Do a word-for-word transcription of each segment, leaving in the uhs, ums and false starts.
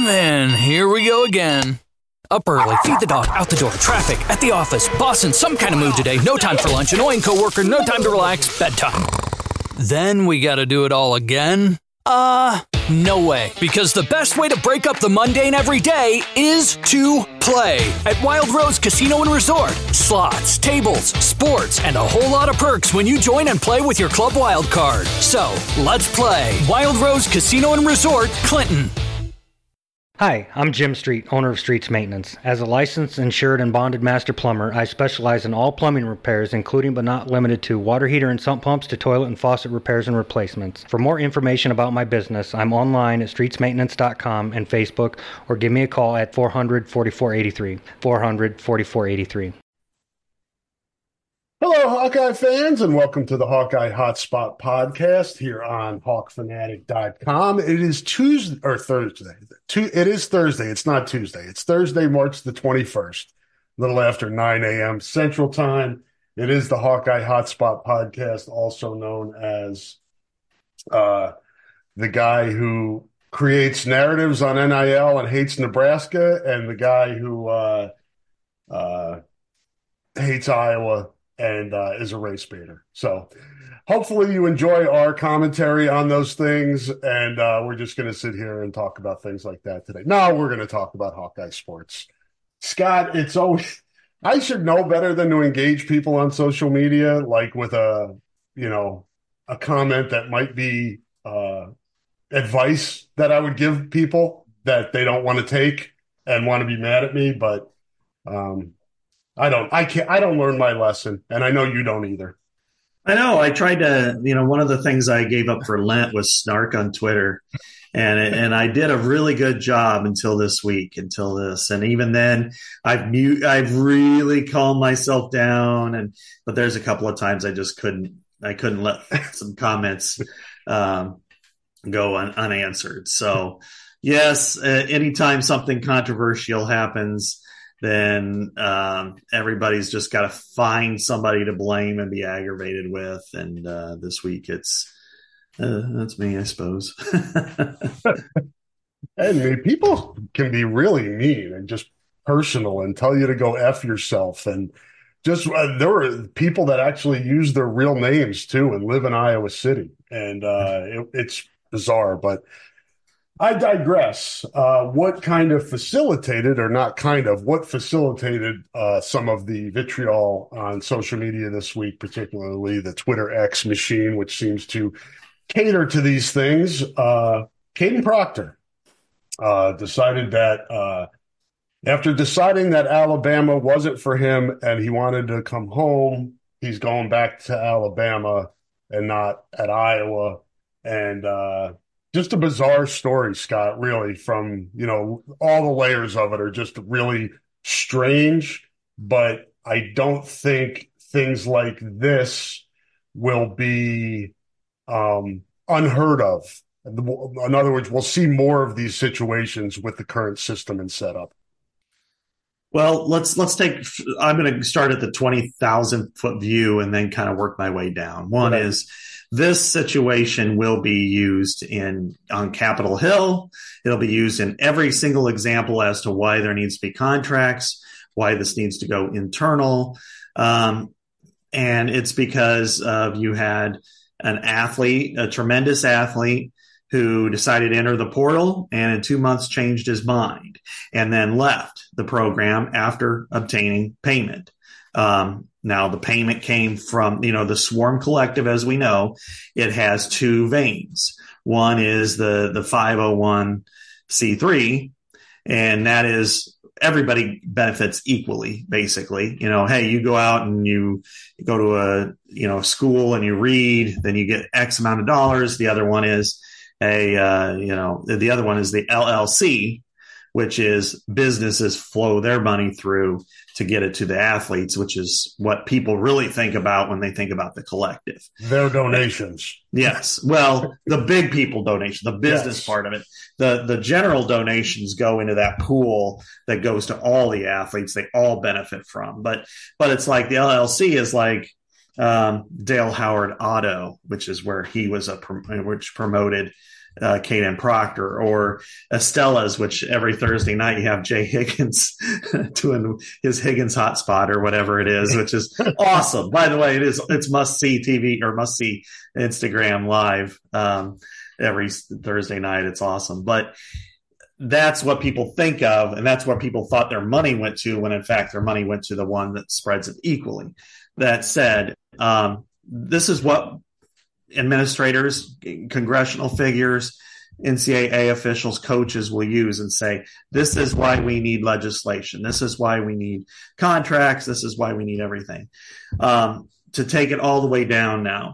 man, here we go again. Up early, feed the dog, out the door, traffic, at the office, boss in some kind of mood today, no time for lunch, annoying coworker, no time to relax, bedtime. Then we gotta do it all again? Uh, no way. Because the best way to break up the mundane every day is to play at Wild Rose Casino and Resort. Slots, tables, sports, and a whole lot of perks when you join and play with your Club Wild card. So, let's play Wild Rose Casino and Resort, Clinton. Hi, I'm Jim Street, owner of Streets Maintenance. As a licensed, insured, and bonded master plumber, I specialize in all plumbing repairs, including but not limited to water heater and sump pumps to toilet and faucet repairs and replacements. For more information about my business, I'm online at streets maintenance dot com and Facebook, or give me a call at four hundred, forty-four eighty-three, four hundred, forty-four eighty-three. Hello, Hawkeye fans, and welcome to the Hawkeye Hotspot podcast here on hawk fanatic dot com. It is Tuesday, or Thursday. It is Thursday. It's not Tuesday. It's Thursday, March the twenty-first, a little after nine a.m. Central Time. It is the Hawkeye Hotspot podcast, also known as uh, the guy who creates narratives on N I L and hates Nebraska, and the guy who uh, uh, hates Iowa and uh, is a race baiter. So hopefully you enjoy our commentary on those things, and uh, we're just going to sit here and talk about things like that today. No, we're going to talk about Hawkeye sports. Scott, it's always – I should know better than to engage people on social media, like with a, you know, a comment that might be uh, advice that I would give people that they don't want to take and want to be mad at me, but um, – I don't, I can't, I don't learn my lesson, and I know you don't either. I know. I tried to, you know, one of the things I gave up for Lent was snark on Twitter, and and I did a really good job until this week, until this, and even then, I've mute, I've really calmed myself down, and but there's a couple of times I just couldn't, I couldn't let some comments um, go un, unanswered. So, yes, uh, anytime something controversial happens, then um, everybody's just got to find somebody to blame and be aggravated with. And uh, this week it's, uh, that's me, I suppose. And people can be really mean and just personal and tell you to go F yourself. And just uh, there were people that actually use their real names too and live in Iowa City. And uh, it, it's bizarre, but I digress. Uh, what kind of facilitated, or not kind of, what facilitated uh, some of the vitriol on social media this week, particularly the Twitter X machine, which seems to cater to these things? Uh, Caden Proctor uh, decided that uh, after deciding that Alabama wasn't for him and he wanted to come home, he's going back to Alabama and not at Iowa. And uh just a bizarre story, Scott, really, from, you know, all the layers of it are just really strange, but I don't think things like this will be um, unheard of. In other words, we'll see more of these situations with the current system and setup. Well, let's let's take. I'm going to start at the twenty thousand foot view and then kind of work my way down. One right. is this situation will be used in on Capitol Hill. It'll be used in every single example as to why there needs to be contracts, why this needs to go internal, um, and it's because of you had an athlete, a tremendous athlete, who decided to enter the portal and in two months changed his mind and then left the program after obtaining payment. Um, now, the payment came from, you know, the Swarm Collective, as we know. It has two veins. One is the, the five oh one c three, and that is everybody benefits equally, basically. You know, hey, you go out and you, you go to a, you know, school and you read, then you get X amount of dollars. The other one is a, uh, you know, the other one is the L L C, which is businesses flow their money through to get it to the athletes, which is what people really think about when they think about the collective. Their donations. Yes. Well, the big people donation, the business yes. part of it, the, the general donations go into that pool that goes to all the athletes. They all benefit from, but, but it's like the L L C is like, um, Dale Howard Auto, which is where he was a, which promoted uh, Caden Proctor, or Estella's, which every Thursday night you have Jay Higgins doing his Higgins hotspot or whatever it is, which is awesome. By the way, it is, it's must see T V or must see Instagram live um, every Thursday night. It's awesome. But that's what people think of, and that's what people thought their money went to, when in fact their money went to the one that spreads it equally. That said, um, this is what administrators, congressional figures, N C double A officials, coaches will use and say, this is why we need legislation. This is why we need contracts. This is why we need everything. Um, to take it all the way down now,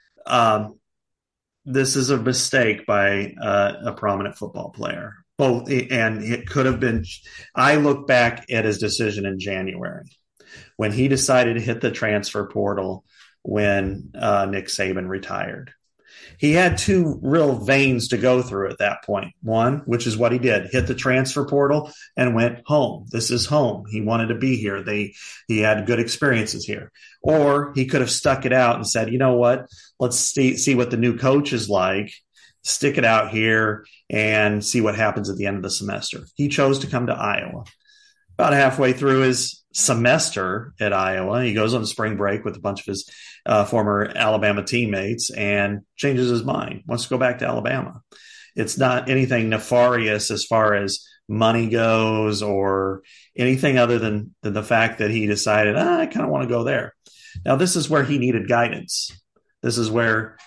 um, this is a mistake by uh, a prominent football player. Both, and it could have been. I look back at his decision in January when he decided to hit the transfer portal when uh, Nick Saban retired. He had two real veins to go through at that point. One, which is what he did, hit the transfer portal and went home. This is home. He wanted to be here. They he had good experiences here. Or he could have stuck it out and said, you know what, let's see, see what the new coach is like. Stick it out here and see what happens at the end of the semester. He chose to come to Iowa. About halfway through his semester at Iowa, he goes on spring break with a bunch of his uh, former Alabama teammates and changes his mind, wants to go back to Alabama. It's not anything nefarious as far as money goes or anything other than, than the fact that he decided, ah, I kind of want to go there. Now, this is where he needed guidance. This is where,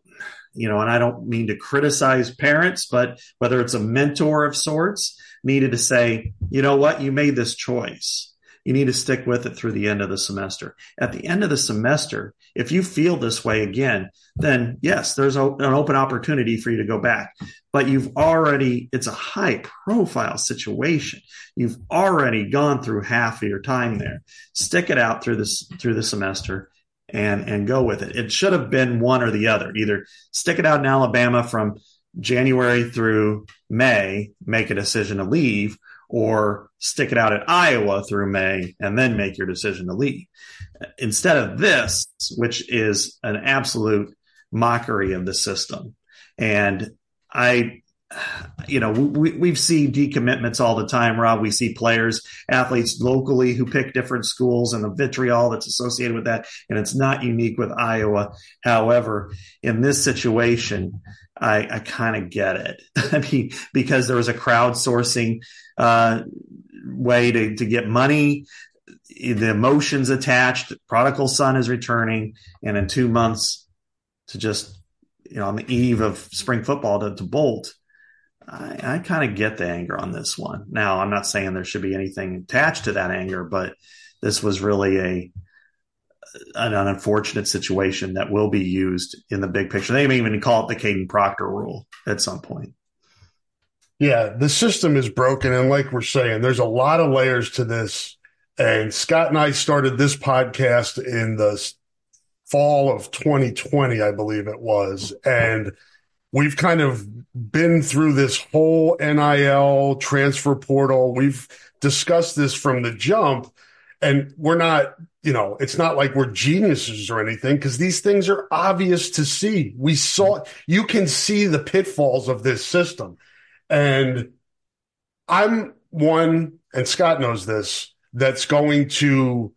you know, and I don't mean to criticize parents, but whether it's a mentor of sorts, needed to say, you know what, you made this choice. You need to stick with it through the end of the semester. At the end of the semester, if you feel this way again, then yes, there's a, an open opportunity for you to go back. But you've already, it's a high profile situation. You've already gone through half of your time there. Stick it out through this, through the semester. And and go with it. It should have been one or the other. Either stick it out in Alabama from January through May, make a decision to leave, or stick it out at Iowa through May and then make your decision to leave. Instead of this, which is an absolute mockery of the system. And I, you know, we, we've seen decommitments all the time, Rob. We see players, athletes locally who pick different schools and the vitriol that's associated with that. And it's not unique with Iowa. However, in this situation, I, I kind of get it. I mean, because there was a crowdsourcing uh, way to, to get money, the emotions attached, prodigal son is returning, and in two months to just, you know, on the eve of spring football to, to bolt. I, I kind of get the anger on this one. Now, I'm not saying there should be anything attached to that anger, but this was really a an unfortunate situation that will be used in the big picture. They may even call it the Caden Proctor rule at some point. Yeah, the system is broken. And like we're saying, there's a lot of layers to this. And Scott and I started this podcast in the fall of twenty twenty, I believe it was. And we've kind of been through this whole N I L transfer portal. We've discussed this from the jump, and we're not, you know, it's not like we're geniuses or anything, because these things are obvious to see. We saw, you can see the pitfalls of this system. And I'm one, and Scott knows this, that's going to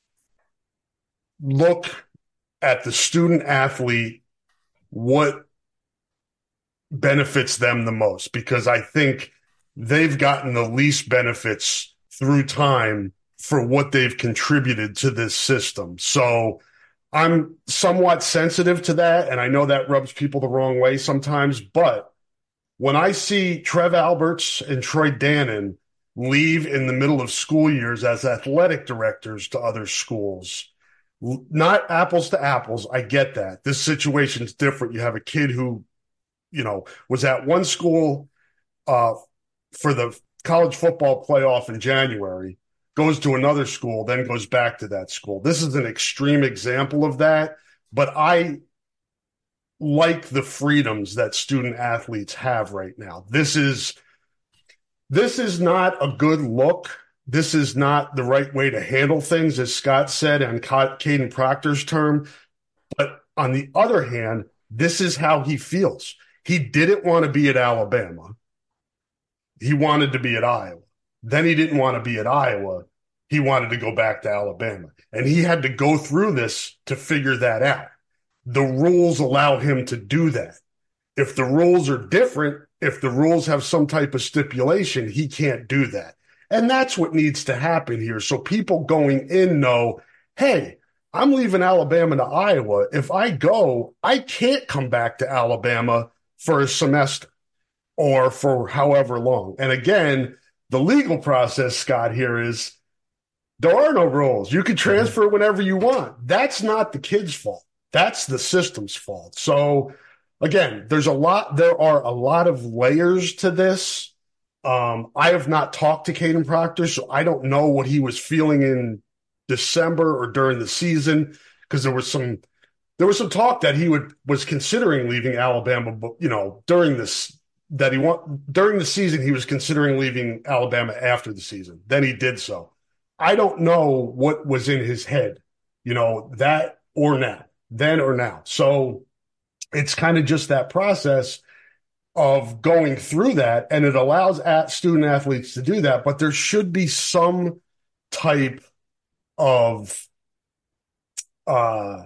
look at the student athlete, what benefits them the most, because I think they've gotten the least benefits through time for what they've contributed to this system. So I'm somewhat sensitive to that, and I know that rubs people the wrong way sometimes, but when I see Trev Alberts and Troy Dannon leave in the middle of school years as athletic directors to other schools, not apples to apples, I get that. This situation's different. You have a kid who, you know, was at one school uh, for the college football playoff in January, goes to another school, then goes back to that school. This is an extreme example of that, but I like the freedoms that student athletes have right now. This is this is not a good look. This is not the right way to handle things, as Scott said, on Caden Proctor's term. But on the other hand, this is how he feels. He didn't want to be at Alabama. He wanted to be at Iowa. Then he didn't want to be at Iowa. He wanted to go back to Alabama. And he had to go through this to figure that out. The rules allow him to do that. If the rules are different, if the rules have some type of stipulation, he can't do that. And that's what needs to happen here. So people going in know, hey, I'm leaving Alabama to Iowa. If I go, I can't come back to Alabama for a semester or for however long. And again, the legal process, Scott, here is there are no rules. You can transfer whenever you want. That's not the kid's fault. That's the system's fault. So again, there's a lot, there are a lot of layers to this. Um, I have not talked to Kadyn Proctor, so I don't know what he was feeling in December or during the season, because there was some, there was some talk that he would, was considering leaving Alabama, but you know, during this, that he want, during the season, he was considering leaving Alabama after the season. Then he did so. I don't know what was in his head, you know, that or now, then or now. So it's kind of just that process of going through that, and it allows at student athletes to do that, but there should be some type of, uh,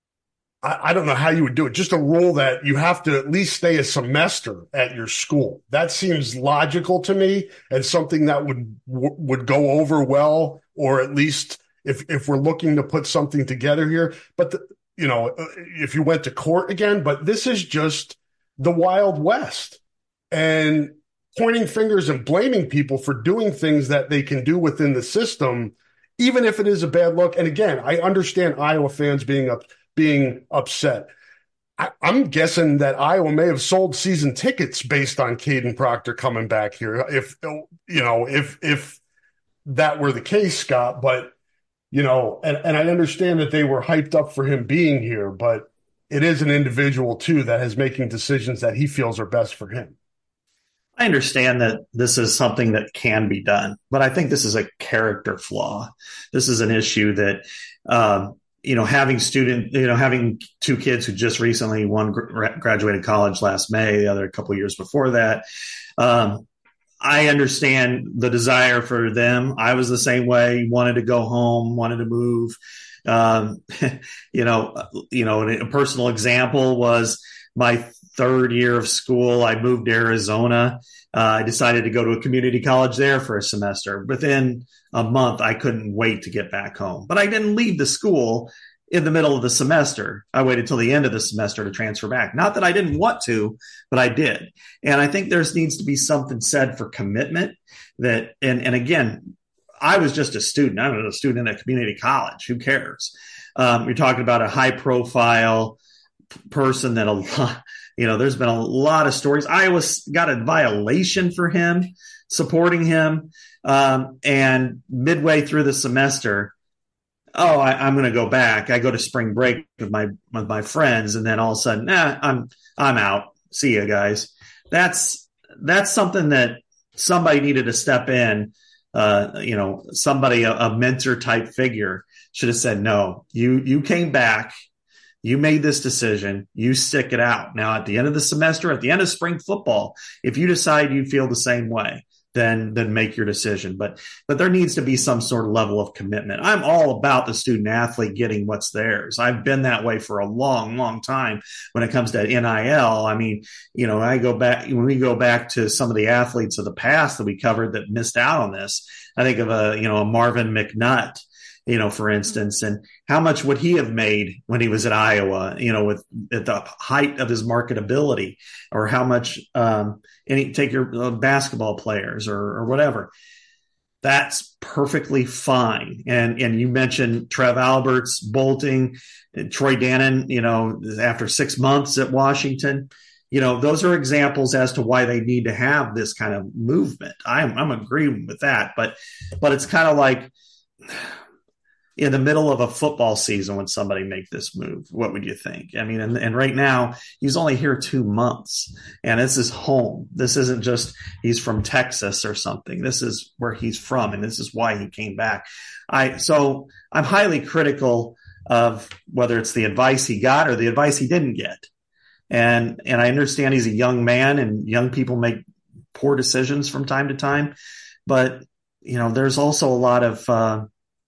I, I don't know how you would do it, just a rule that you have to at least stay a semester at your school. That seems logical to me, and something that would w- would go over well, or at least if if we're looking to put something together here. But the, you know, if you went to court again, but this is just the Wild West, and pointing fingers and blaming people for doing things that they can do within the system, even if it is a bad look. And again, I understand Iowa fans being up, being upset. I, I'm guessing that Iowa may have sold season tickets based on Kadyn Proctor coming back here. If, you know, if, if that were the case, Scott, but you know, and, and I understand that they were hyped up for him being here, but it is an individual too that is making decisions that he feels are best for him. I understand that this is something that can be done, but I think this is a character flaw. This is an issue that, um, you know, having student, you know, having two kids who just recently, one gr- graduated college last May, the other a couple of years before that. Um, I understand the desire for them. I was the same way, wanted to go home, wanted to move. Um, you know, you know, a personal example was my third year of school. I moved to Arizona. Uh, I decided to go to a community college there for a semester. Within a month, I couldn't wait to get back home. But I didn't leave the school in the middle of the semester. I waited till the end of the semester to transfer back. Not that I didn't want to, but I did. And I think there needs to be something said for commitment that, and, and again, I was just a student. I was a student at a community college. Who cares? Um, you're talking about a high profile person that a lot, you know, there's been a lot of stories. Iowa got a violation for him, supporting him. Um, and midway through the semester, oh, I, I'm going to go back. I go to spring break with my, with my friends. And then all of a sudden, nah, I'm, I'm out. See you guys. That's, that's something that somebody needed to step in. Uh, you know, somebody, a, a mentor type figure should have said, no, you, you came back, you made this decision, you stick it out. Now, at the end of the semester, at the end of spring football, if you decide you feel the same way, then, then make your decision. But, but there needs to be some sort of level of commitment. I'm all about the student athlete getting what's theirs. I've been that way for a long, long time when it comes to N I L. I mean, you know, I go back, when we go back to some of the athletes of the past that we covered that missed out on this, I think of a, you know, a Marvin McNutt, you know, for instance, and how much would he have made when he was at Iowa, you know, with at the height of his marketability, or how much, um, any take your uh, basketball players or, or whatever. That's perfectly fine. And, and you mentioned Trev Alberts bolting, and Troy Dannon, you know, after six months at Washington, you know, those are examples as to why they need to have this kind of movement. I'm, I'm agreeing with that, but, but it's kind of like, in the middle of a football season when somebody make this move, what would you think? I mean, and, and right now he's only here two months and this is home. This isn't just, he's from Texas or something. This is where he's from. And this is why he came back. I, so I'm highly critical of whether it's the advice he got or the advice he didn't get. And, and I understand he's a young man and young people make poor decisions from time to time, but you know, there's also a lot of, uh,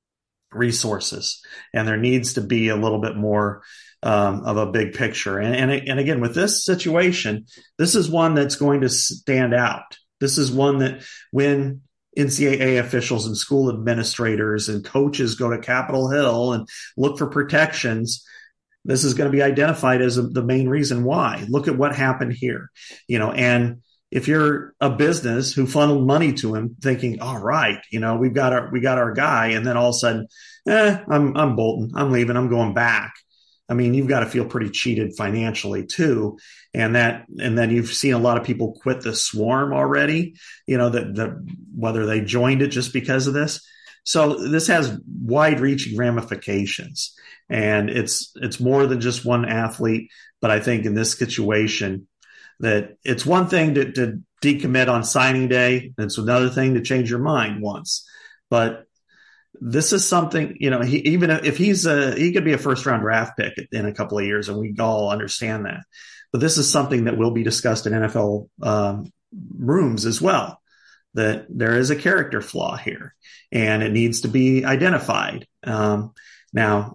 resources, and there needs to be a little bit more um, of a big picture. And, and, and again, with this situation, this is one that's going to stand out. This is one that when N C double A officials and school administrators and coaches go to Capitol Hill and look for protections, this is going to be identified as a, the main reason why. Look at what happened here, you know, and if you're a business who funneled money to him thinking, all right, you know, we've got our, we got our guy. And then all of a sudden, eh, I'm, I'm bolting, I'm leaving, I'm going back. I mean, you've got to feel pretty cheated financially too. And that, and then you've seen a lot of people quit the swarm already, you know, that, that whether they joined it just because of this. So this has wide reaching ramifications, and it's, it's more than just one athlete. But I think in this situation, that it's one thing to, to decommit on signing day. It's another thing to change your mind once. But this is something, you know, he, even if he's a, he could be a first round draft pick in a couple of years, and we all understand that. But this is something that will be discussed in N F L um, rooms as well, that there is a character flaw here and it needs to be identified. Um, now,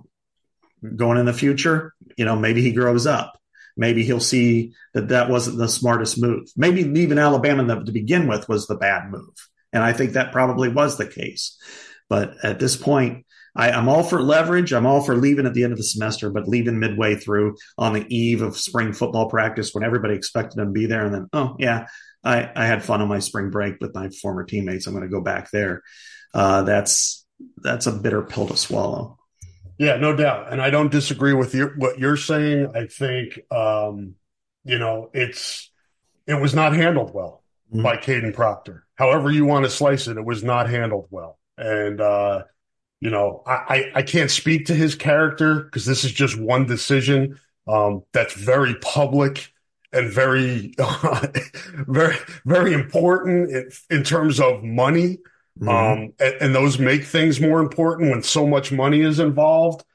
going in the future, you know, maybe he grows up. Maybe he'll see that that wasn't the smartest move. Maybe leaving Alabama to begin with was the bad move. And I think that probably was the case. But at this point, I, I'm all for leverage. I'm all for leaving at the end of the semester, but leaving midway through on the eve of spring football practice when everybody expected him to be there. And then, oh, yeah, I, I had fun on my spring break with my former teammates. I'm going to go back there. Uh, that's that's a bitter pill to swallow. Yeah, no doubt. And I don't disagree with your, what you're saying. I think, um, you know, it's, it was not handled well mm-hmm. by Kadyn Proctor. However you want to slice it, it was not handled well. And, uh, you know, I, I, I can't speak to his character because this is just one decision, um, that's very public and very, uh, very, very important in, in terms of money. Mm-hmm. Um, and, and those make things more important when so much money is involved.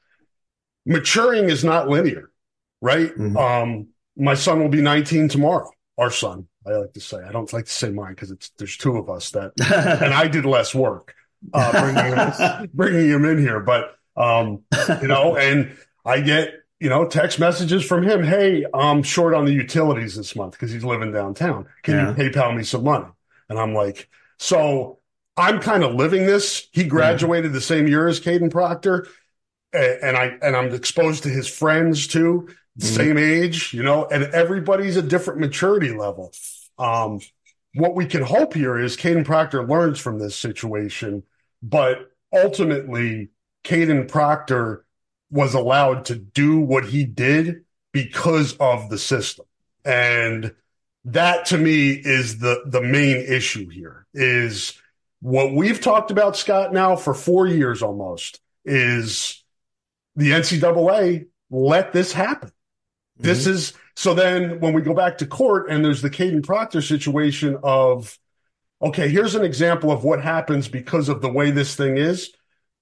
Maturing is not linear, right? Mm-hmm. Um, my son will be nineteen tomorrow. Our son, I like to say. I don't like to say mine because it's there's two of us that, and I did less work uh, bringing him, bringing him in here. But um, you know, and I get you know text messages from him. Hey, I'm short on the utilities this month because he's living downtown. Can yeah. you PayPal me some money? And I'm like, so. I'm kind of living this. He graduated mm. the same year as Kadyn Proctor, and, and I and I'm exposed to his friends too, mm. same age, you know, and everybody's a different maturity level. Um, what we can hope here is Kadyn Proctor learns from this situation, but ultimately, Kadyn Proctor was allowed to do what he did because of the system, and that to me is the the main issue here. Is what we've talked about, Scott, now for four years almost, is the N C double A let this happen. Mm-hmm. This is so then when we go back to court and there's the Kadyn Proctor situation of, okay, here's an example of what happens because of the way this thing is.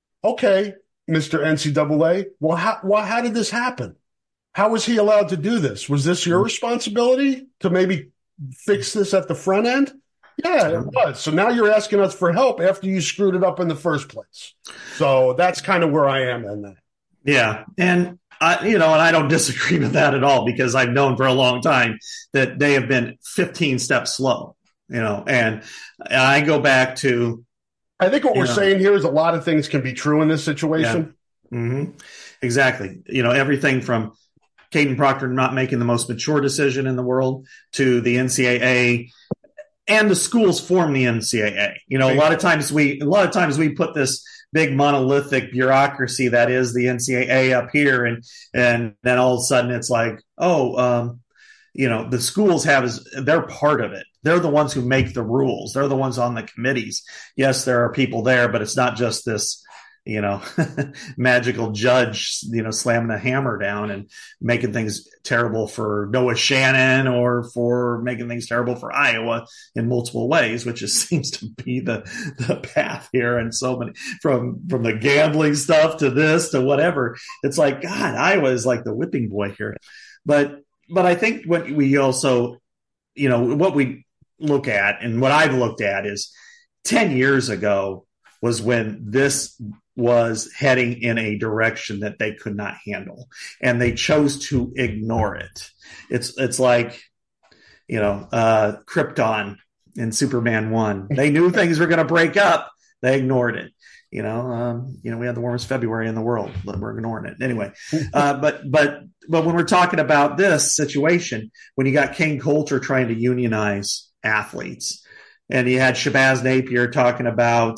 Okay, Mister N C double A, well, how, well, how did this happen? How was he allowed to do this? Was this your responsibility to maybe fix this at the front end? Yeah, it was. So now you're asking us for help after you screwed it up in the first place. So that's kind of where I am in that. Yeah. And, I, you know, and I don't disagree with that at all because I've known for a long time that they have been fifteen steps slow, you know, and, and I go back to. I think what we're know, saying here is a lot of things can be true in this situation. Yeah. Mm-hmm. Exactly. You know, everything from Kadyn Proctor not making the most mature decision in the world to the N C double A. And the schools form the N C double A. You know, a lot of times we, a lot of times we put this big monolithic bureaucracy that is the N C double A up here, and and then all of a sudden it's like, oh, um, you know, the schools have is they're part of it. They're the ones who make the rules. They're the ones on the committees. Yes, there are people there, but it's not just this, you know, magical judge, you know, slamming the hammer down and making things terrible for Noah Shannon or for making things terrible for Iowa in multiple ways, which just seems to be the, the path here. And so many from, from the gambling stuff to this to whatever. It's like, God, Iowa is like the whipping boy here. But, but I think what we also, you know, what we look at and what I've looked at is ten years ago was when this was heading in a direction that they could not handle, and they chose to ignore it. It's it's like, you know, uh, Krypton in Superman one. They knew things were going to break up. They ignored it. You know, um, you know, we had the warmest February in the world, but we're ignoring it anyway. Uh, but but but when we're talking about this situation, when you got King Coulter trying to unionize athletes, and you had Shabazz Napier talking about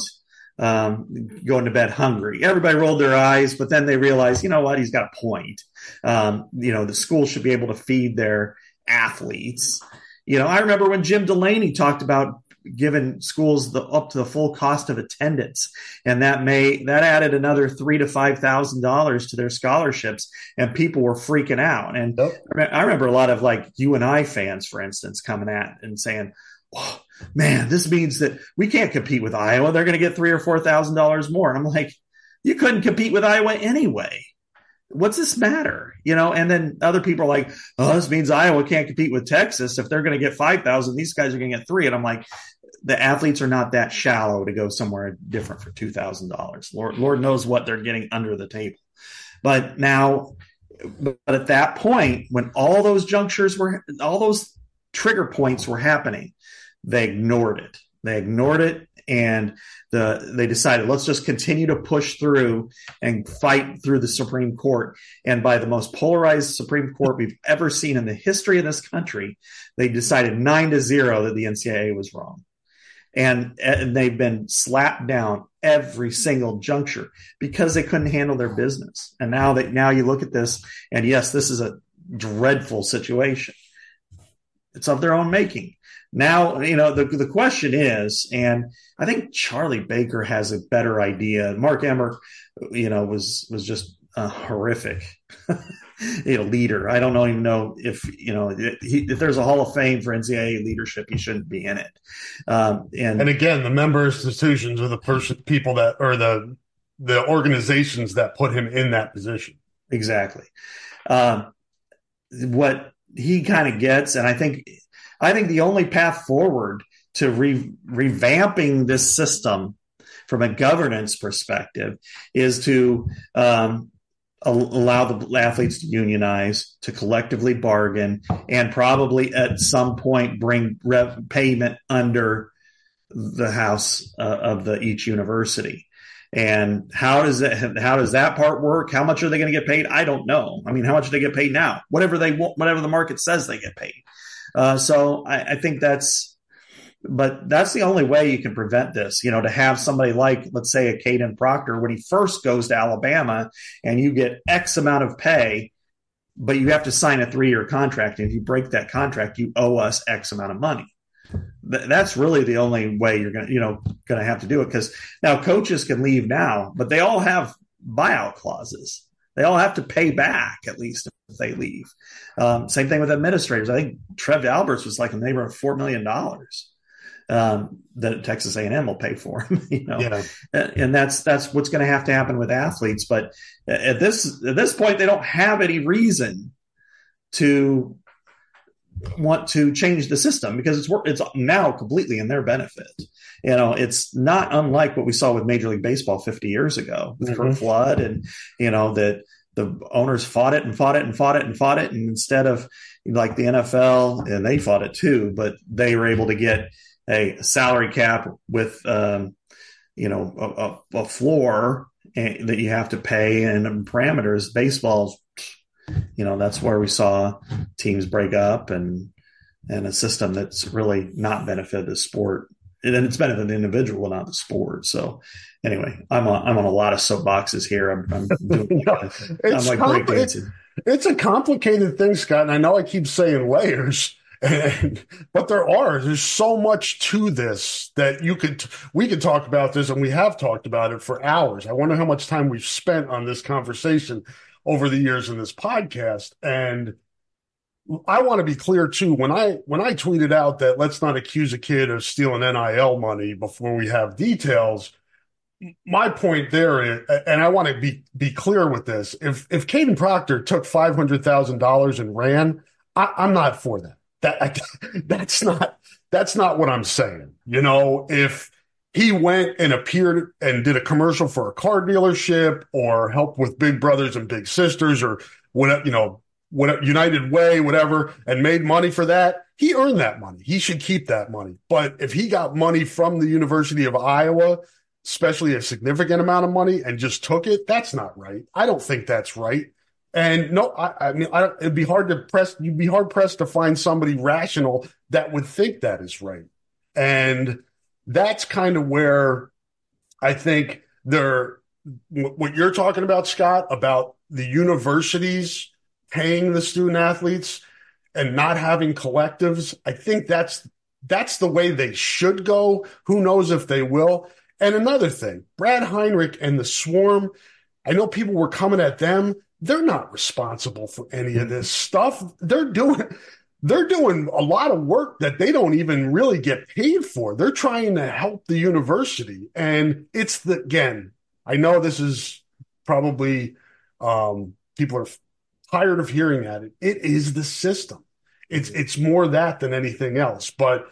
um, going to bed hungry, everybody rolled their eyes, but then they realized, you know what, he's got a point. Um, you know, the school should be able to feed their athletes. You know, I remember when Jim Delaney talked about giving schools the up to the full cost of attendance, and that may that added another three to five thousand dollars to their scholarships, and people were freaking out. And yep. I remember a lot of like U N I fans, for instance, coming at and saying, oh, "Man, this means that we can't compete with Iowa. They're going to get three or four thousand dollars more." And I'm like, "You couldn't compete with Iowa anyway. What's this matter?" You know, and then other people are like, "Oh, this means Iowa can't compete with Texas. If they're going to get five thousand, these guys are going to get three." And I'm like, the athletes are not that shallow to go somewhere different for two thousand dollars. Lord, Lord knows what they're getting under the table. But now, but at that point, when all those junctures were, all those trigger points were happening, they ignored it. They ignored it. And the they decided, let's just continue to push through and fight through the Supreme Court. And by the most polarized Supreme Court we've ever seen in the history of this country, they decided nine to zero that the N C double A was wrong. And, and they've been slapped down every single juncture because they couldn't handle their business. And now that now you look at this, and yes, this is a dreadful situation. It's of their own making. Now, you know, the the question is, and I think Charlie Baker has a better idea. Mark Emmert, you know, was was just a horrific, you know, leader. I don't even know if, you know, he, if there's a Hall of Fame for N C double A leadership, he shouldn't be in it. Um, and and again, the member institutions are the person, people that, or the the organizations that put him in that position. Exactly. Um, what he kind of gets, and I think. I think the only path forward to re- revamping this system from a governance perspective is to um, allow the athletes to unionize, to collectively bargain, and probably at some point bring rev- payment under the house uh, of the each university. And how does that how does that part work? How much are they going to get paid? I don't know. I mean, how much do they get paid now? Whatever they want, whatever the market says they get paid. Uh, so I, I think that's, but that's the only way you can prevent this, you know, to have somebody like, let's say, a Caden Proctor, when he first goes to Alabama and you get X amount of pay, but you have to sign a three-year contract. And if you break that contract, you owe us X amount of money. Th- that's really the only way you're going to, you know, going to have to do it. Because now coaches can leave now, but they all have buyout clauses. They all have to pay back at least if they leave. Um, same thing with administrators. I think Trev Alberts was like in the neighborhood of four million dollars um, that Texas A and M will pay for him. You know, yeah. And that's that's what's going to have to happen with athletes. But at this at this point, they don't have any reason to want to change the system because it's it's now completely in their benefit. You know, it's not unlike what we saw with Major League Baseball fifty years ago with mm-hmm. Curt Flood, and you know that the owners fought it and fought it and fought it and fought it, and instead of like the N F L, and they fought it too, but they were able to get a salary cap with um, you know a, a floor that you have to pay and parameters. Baseball's, you know, that's where we saw teams break up and and a system that's really not benefited the sport. And it's benefited the individual, not the sport. So anyway, I'm on, I'm on a lot of soapboxes here. I'm, I'm doing, no, I'm like compl- breakdancing. It's a complicated thing, Scott. And I know I keep saying layers, and, but there are, there's so much to this that you could, we could talk about this, and we have talked about it for hours. I wonder how much time we've spent on this conversation over the years in this podcast. And I want to be clear too. When I, when I tweeted out that let's not accuse a kid of stealing N I L money before we have details, my point there is, and I want to be, be clear with this. If, if Caden Proctor took five hundred thousand dollars and ran, I, I'm not for that. That I, that's not that's not what I'm saying. You know, if he went and appeared and did a commercial for a car dealership or helped with Big Brothers and Big Sisters or whatever, you know, what United Way, whatever, and made money for that, he earned that money. He should keep that money. But if he got money from the University of Iowa, especially a significant amount of money, and just took it, that's not right. I don't think that's right. And no, I, I mean, I don't, it'd be hard to press, you'd be hard pressed to find somebody rational that would think that is right. And that's kind of where I think they're, what you're talking about, Scott, about the universities paying the student athletes and not having collectives. I think that's, that's the way they should go. Who knows if they will? And another thing, Brad Heinrich and the Swarm, I know people were coming at them. They're not responsible for any of this stuff. They're doing, they're doing a lot of work that they don't even really get paid for. They're trying to help the university. And it's the, again, I know this is probably, um, people are tired of hearing that. It is the system. It's, it's more that than anything else. But,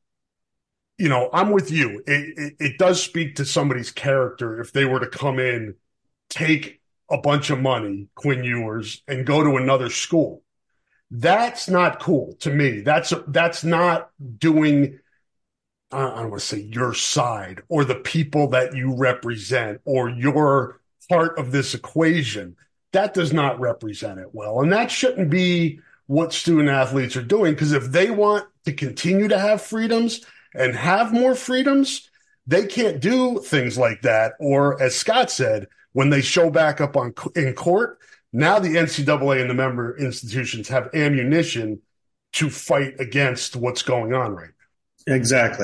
you know, I'm with you. It, it, it does speak to somebody's character if they were to come in, take a bunch of money, Quinn Ewers, and go to another school. That's not cool to me. That's that's not doing, I don't want to say your side or the people that you represent or your part of this equation. That does not represent it well. And that shouldn't be what student athletes are doing, because if they want to continue to have freedoms and have more freedoms, they can't do things like that. Or as Scott said, when they show back up on in court, now the N C double A and the member institutions have ammunition to fight against what's going on right now. Exactly.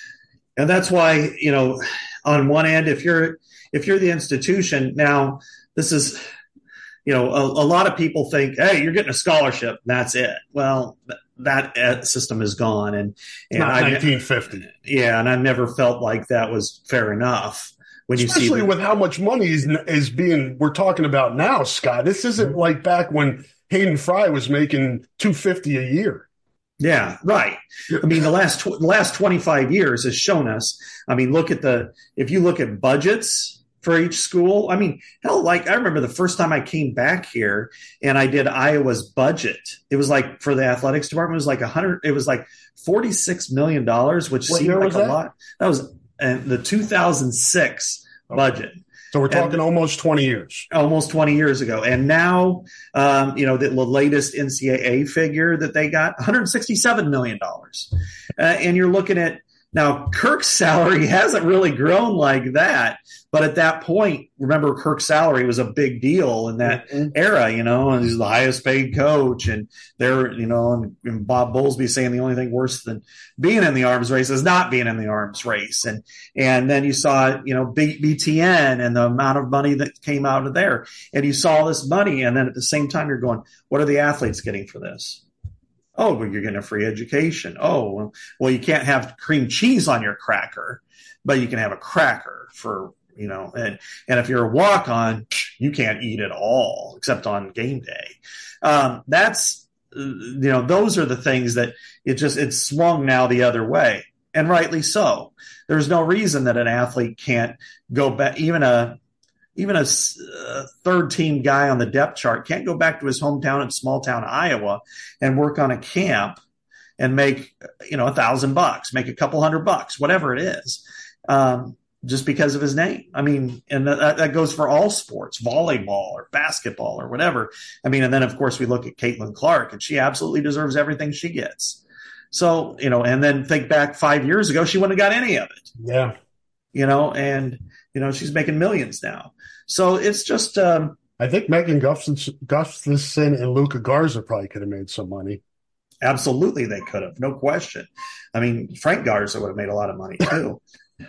And that's why, you know, on one end, if you're if you're the institution, now this is, you know, a, a lot of people think, hey, you're getting a scholarship, and that's it. Well, that system is gone. And, and not I, nineteen fifty. Yeah, and I've never felt like that was fair enough. When you Especially see the, with how much money is, is being we're talking about now, Scott. This isn't like back when Hayden Fry was making two hundred fifty dollars a year. Yeah, right. I mean, the last tw- the last twenty-five years has shown us. I mean, look at the if you look at budgets for each school. I mean, hell, like I remember the first time I came back here and I did Iowa's budget. It was like for the athletics department, it was like a hundred. It was like forty-six million dollars, which What seemed year like was a that? lot. That was and the two thousand six budget. So we're talking And- almost twenty years. almost twenty years ago. And now, um, you know, the, the latest N C double A figure that they got, one hundred sixty-seven million dollars. Uh, and you're looking at, now Kirk's salary hasn't really grown like that. But at that point, remember Kirk's salary was a big deal in that Mhm. era, you know, and he's the highest paid coach. And they're, you know, and, and Bob Bowlesby saying the only thing worse than being in the arms race is not being in the arms race. And, and then you saw, you know, B- BTN and the amount of money that came out of there. And you saw this money. And then at the same time, you're going, what are the athletes getting for this? Oh, well, you're getting a free education. Oh, well, well, you can't have cream cheese on your cracker, but you can have a cracker for, you know, and, and if you're a walk on, you can't eat at all except on game day. Um, that's, you know, those are the things that it just, it's swung now the other way, and rightly so. There's no reason that an athlete can't go back, even a, even a, a third team guy on the depth chart can't go back to his hometown in small town Iowa and work on a camp and make, you know, a thousand bucks, make a couple hundred bucks, whatever it is. Um, just because of his name. I mean, and that, that goes for all sports, volleyball or basketball or whatever. I mean, and then of course we look at Caitlin Clark, and she absolutely deserves everything she gets. So, you know, and then think back five years ago, she wouldn't have got any of it. Yeah. You know, and, you know, she's making millions now. So it's just, um, I think Megan Gustafson, Gustafson and Luca Garza probably could have made some money. absolutely they could have, no question. I mean, Frank Garza would have made a lot of money too.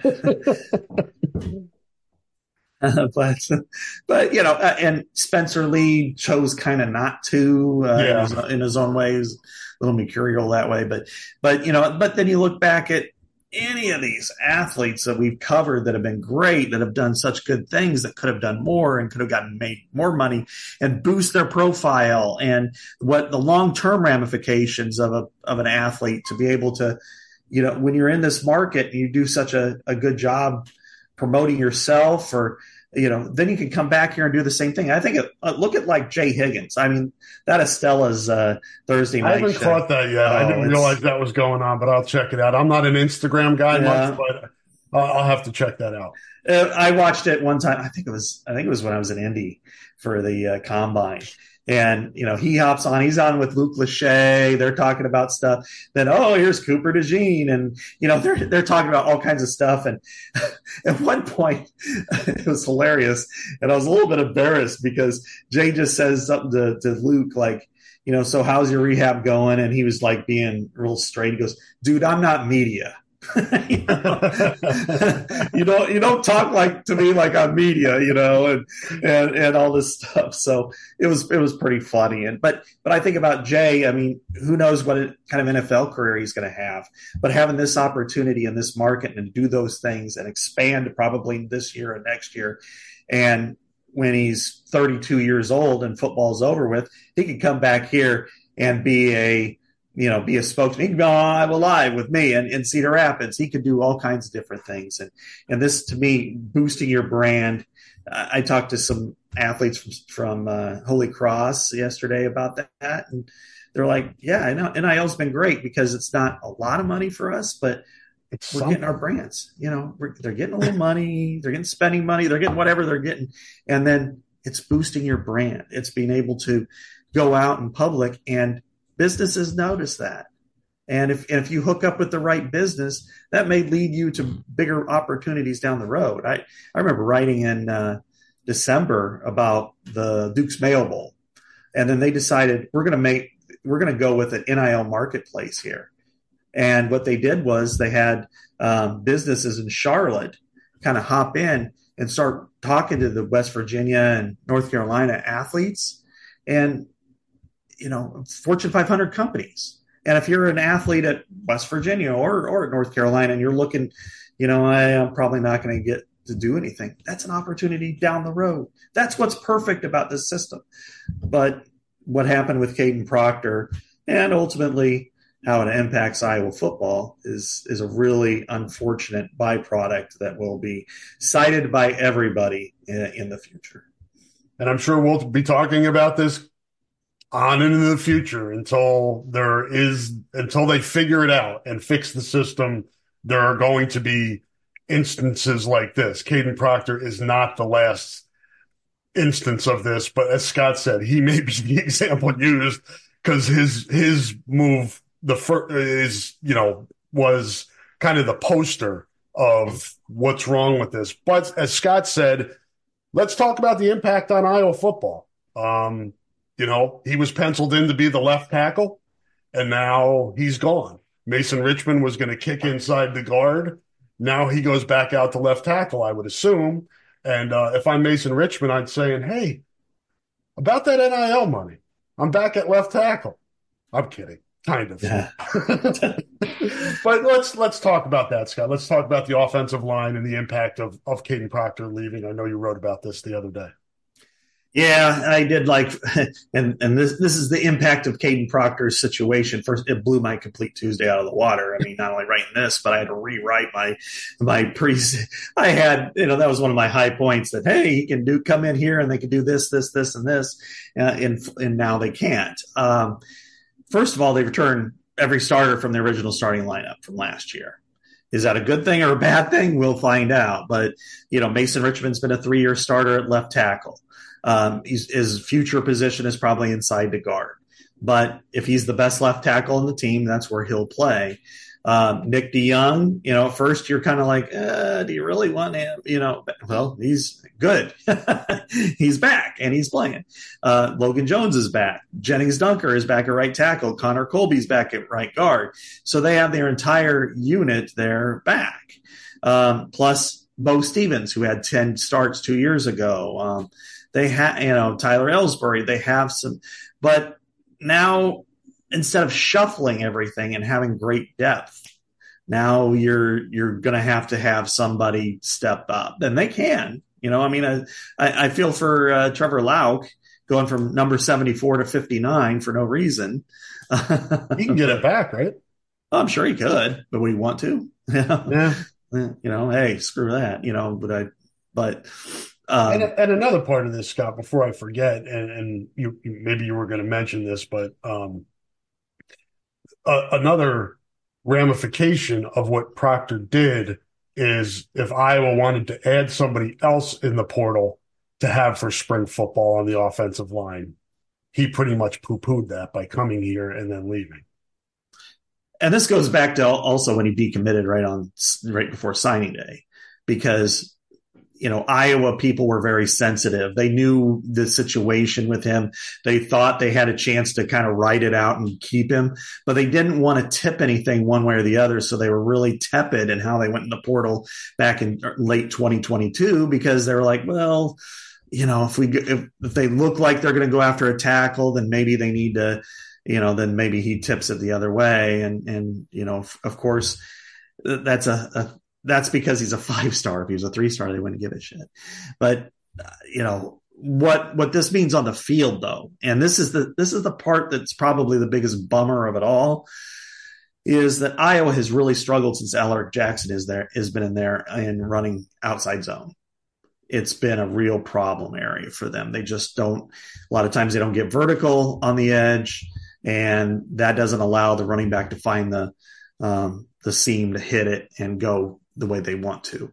Uh, but, but you know, uh, and Spencer Lee chose kind of not to uh, Yeah. in, his, in his own ways, a little mercurial that way. But, but you know, but then you look back at any of these athletes that we've covered that have been great, that have done such good things, that could have done more and could have gotten made more money and boost their profile, and what the long-term ramifications of a of an athlete to be able to, you know, when you're in this market and you do such a, a good job promoting yourself, or, you know, then you can come back here and do the same thing. I think, it, uh, look at like Jay Higgins. I mean, that Estella's uh, Thursday night I haven't show. caught that yet. Oh, I didn't realize that was going on, but I'll check it out. I'm not an Instagram guy Yeah. much, but I'll, I'll have to check that out. Uh, I watched it one time. I think it was. I think it was when I was in Indy for the uh, combine, and you know he hops on. He's on with Luke Lachey. They're talking about stuff. Then oh, here's Cooper DeJean, and you know they're they're talking about all kinds of stuff. And at one point, it was hilarious, and I was a little bit embarrassed because Jay just says something to, to Luke like, you know, so how's your rehab going? And he was like being real straight. He goes, dude, I'm not media. you, know? you don't you don't talk like to me like I'm media, you know, and, and and all this stuff. So it was it was pretty funny. And but but I think about Jay. I mean, who knows what it, kind of N F L career he's going to have? But having this opportunity in this market and do those things and expand probably this year and next year, and when he's thirty-two years old and football's over with, he could come back here and be a you know, be a spokesman. He could be on Iowa Live with me and in Cedar Rapids. He could do all kinds of different things. And and this, to me, boosting your brand. Uh, I talked to some athletes from, from uh, Holy Cross yesterday about that. And they're like, yeah, I know N I L's been great because it's not a lot of money for us, but It's we're something. getting our brands. You know, we're, they're getting a little money. They're getting spending money. They're getting whatever they're getting. And then it's boosting your brand. It's being able to go out in public, and businesses notice that. And if and if you hook up with the right business, that may lead you to bigger opportunities down the road. I, I remember writing in uh, December about the Duke's Mayo Bowl. And then they decided we're going to make we're going to go with an N I L marketplace here. And what they did was they had um, businesses in Charlotte kind of hop in and start talking to the West Virginia and North Carolina athletes and, you know, Fortune five hundred companies. And if you're an athlete at West Virginia or, or at North Carolina and you're looking, you know, I, I'm probably not going to get to do anything, that's an opportunity down the road. That's what's perfect about this system. But what happened with Kadyn Proctor and ultimately how it impacts Iowa football is is a really unfortunate byproduct that will be cited by everybody in, in the future. And I'm sure we'll be talking about this on into the future until there is until they figure it out and fix the system. There are going to be instances like this. Kadyn Proctor is not the last instance of this, but as Scott said, he may be the example used because his his move the first is you know was kind of the poster of what's wrong with this. But as Scott said, let's talk about the impact on Iowa football. Um, you know, he was penciled in to be the left tackle, and now he's gone. Mason Richman was going to kick inside the guard. Now he goes back out to left tackle, I would assume. And uh, if I'm Mason Richman, I'd say, hey, about that N I L money, I'm back at left tackle. I'm kidding, kind of. Yeah. But let's let's talk about that, Scott. Let's talk about the offensive line and the impact of, of Kadyn Proctor leaving. I know you wrote about this the other day. Yeah, I did like, and and this this is the impact of Kadyn Proctor's situation. First, it blew my complete Tuesday out of the water. I mean, not only writing this, but I had to rewrite my my pre. I had, you know, that was one of my high points that hey, he can do come in here and they can do this, this, this, and this, uh, and and now they can't. Um, first of all, they returned every starter from the original starting lineup from last year. Is that a good thing or a bad thing? We'll find out. But you know, Mason Richman's been a three-year starter at left tackle. Um, he's, his future position is probably inside the guard. But if he's the best left tackle in the team, that's where he'll play. Um, Nick DeYoung, you know, at first you're kind of like, uh, do you really want him? You know, well, he's good. He's back and he's playing. Uh, Logan Jones is back. Jennings Dunker is back at right tackle. Connor Colby's back at right guard. So they have their entire unit there back. Um, plus Bo Stevens, who had ten starts two years ago. Um, They have, you know, Tyler Ellsbury, they have some, but now instead of shuffling everything and having great depth, Now you're you're going to have to have somebody step up, and they can. You know, I mean, I I feel for uh, Trevor Lauk going from number seventy-four to fifty-nine for no reason. He can get it back, right? I'm sure he could, but would he want to? Yeah. You know, hey, screw that. You know, but I, but. Um, and, and another part of this, Scott, before I forget, and, and you maybe you were going to mention this, but um, uh, another ramification of what Proctor did is if Iowa wanted to add somebody else in the portal to have for spring football on the offensive line, he pretty much poo-pooed that by coming here and then leaving. And this goes back to also when he decommitted right on right before signing day, because you know, Iowa people were very sensitive. They knew the situation with him. They thought they had a chance to kind of write it out and keep him, but they didn't want to tip anything one way or the other. So they were really tepid in how they went in the portal back in late twenty twenty-two, because they were like, well, you know, if we, if, if they look like they're going to go after a tackle, then maybe they need to, you know, then maybe he tips it the other way. And, and, you know, of course that's a, a that's because he's a five star. If he was a three star, they wouldn't give a shit. But uh, you know what what this means on the field, though, and this is the this is the part that's probably the biggest bummer of it all, is that Iowa has really struggled since Alaric Jackson is there has been in there and running outside zone. It's been a real problem area for them. They just don't. A lot of times they don't get vertical on the edge, and that doesn't allow the running back to find the um, the seam to hit it and go the way they want to.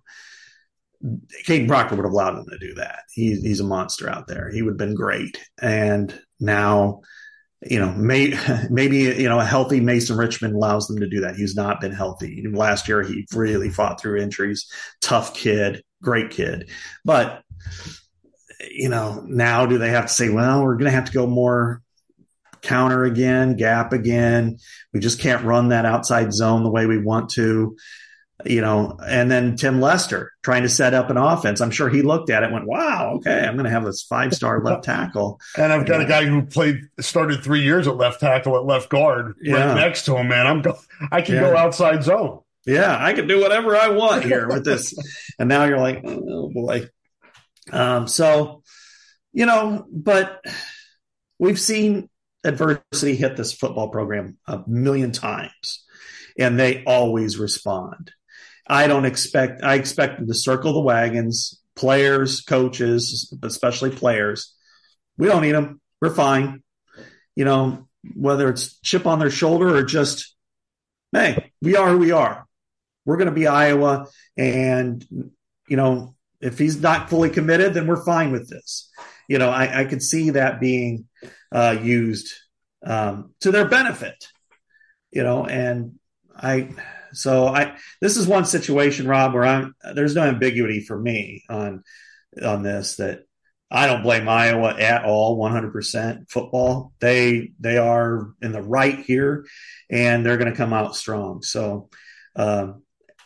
Caden Proctor would have allowed him to do that. He, he's a monster out there. He would have been great. And now, you know, may, maybe, you know, a healthy Mason Richmond allows them to do that. He's not been healthy. Last year, he really fought through injuries. Tough kid, great kid. But, you know, now do they have to say, well, we're going to have to go more counter again, gap again. We just can't run that outside zone the way we want to. You know, and then Tim Lester trying to set up an offense. I'm sure he looked at it and went, wow, okay, I'm going to have this five-star left tackle. And I've got a guy who played, started three years at left tackle at left guard yeah. right next to him, man. I'm go, I can yeah. go outside zone. Yeah, I can do whatever I want here with this. And now you're like, oh, boy. Um, so, you know, but we've seen adversity hit this football program a million times, and they always respond. I don't expect, I expect them to circle the wagons, players, coaches, especially players. We don't need them. We're fine. You know, whether it's chip on their shoulder or just, hey, we are who we are. We're going to be Iowa. And, you know, if he's not fully committed, then we're fine with this. You know, I, I could see that being uh, used um, to their benefit, you know, and I, So I, this is one situation, Rob, where I'm, there's no ambiguity for me on, on this, that I don't blame Iowa at all. one hundred percent football. They, they are in the right here, and they're going to come out strong. So, um,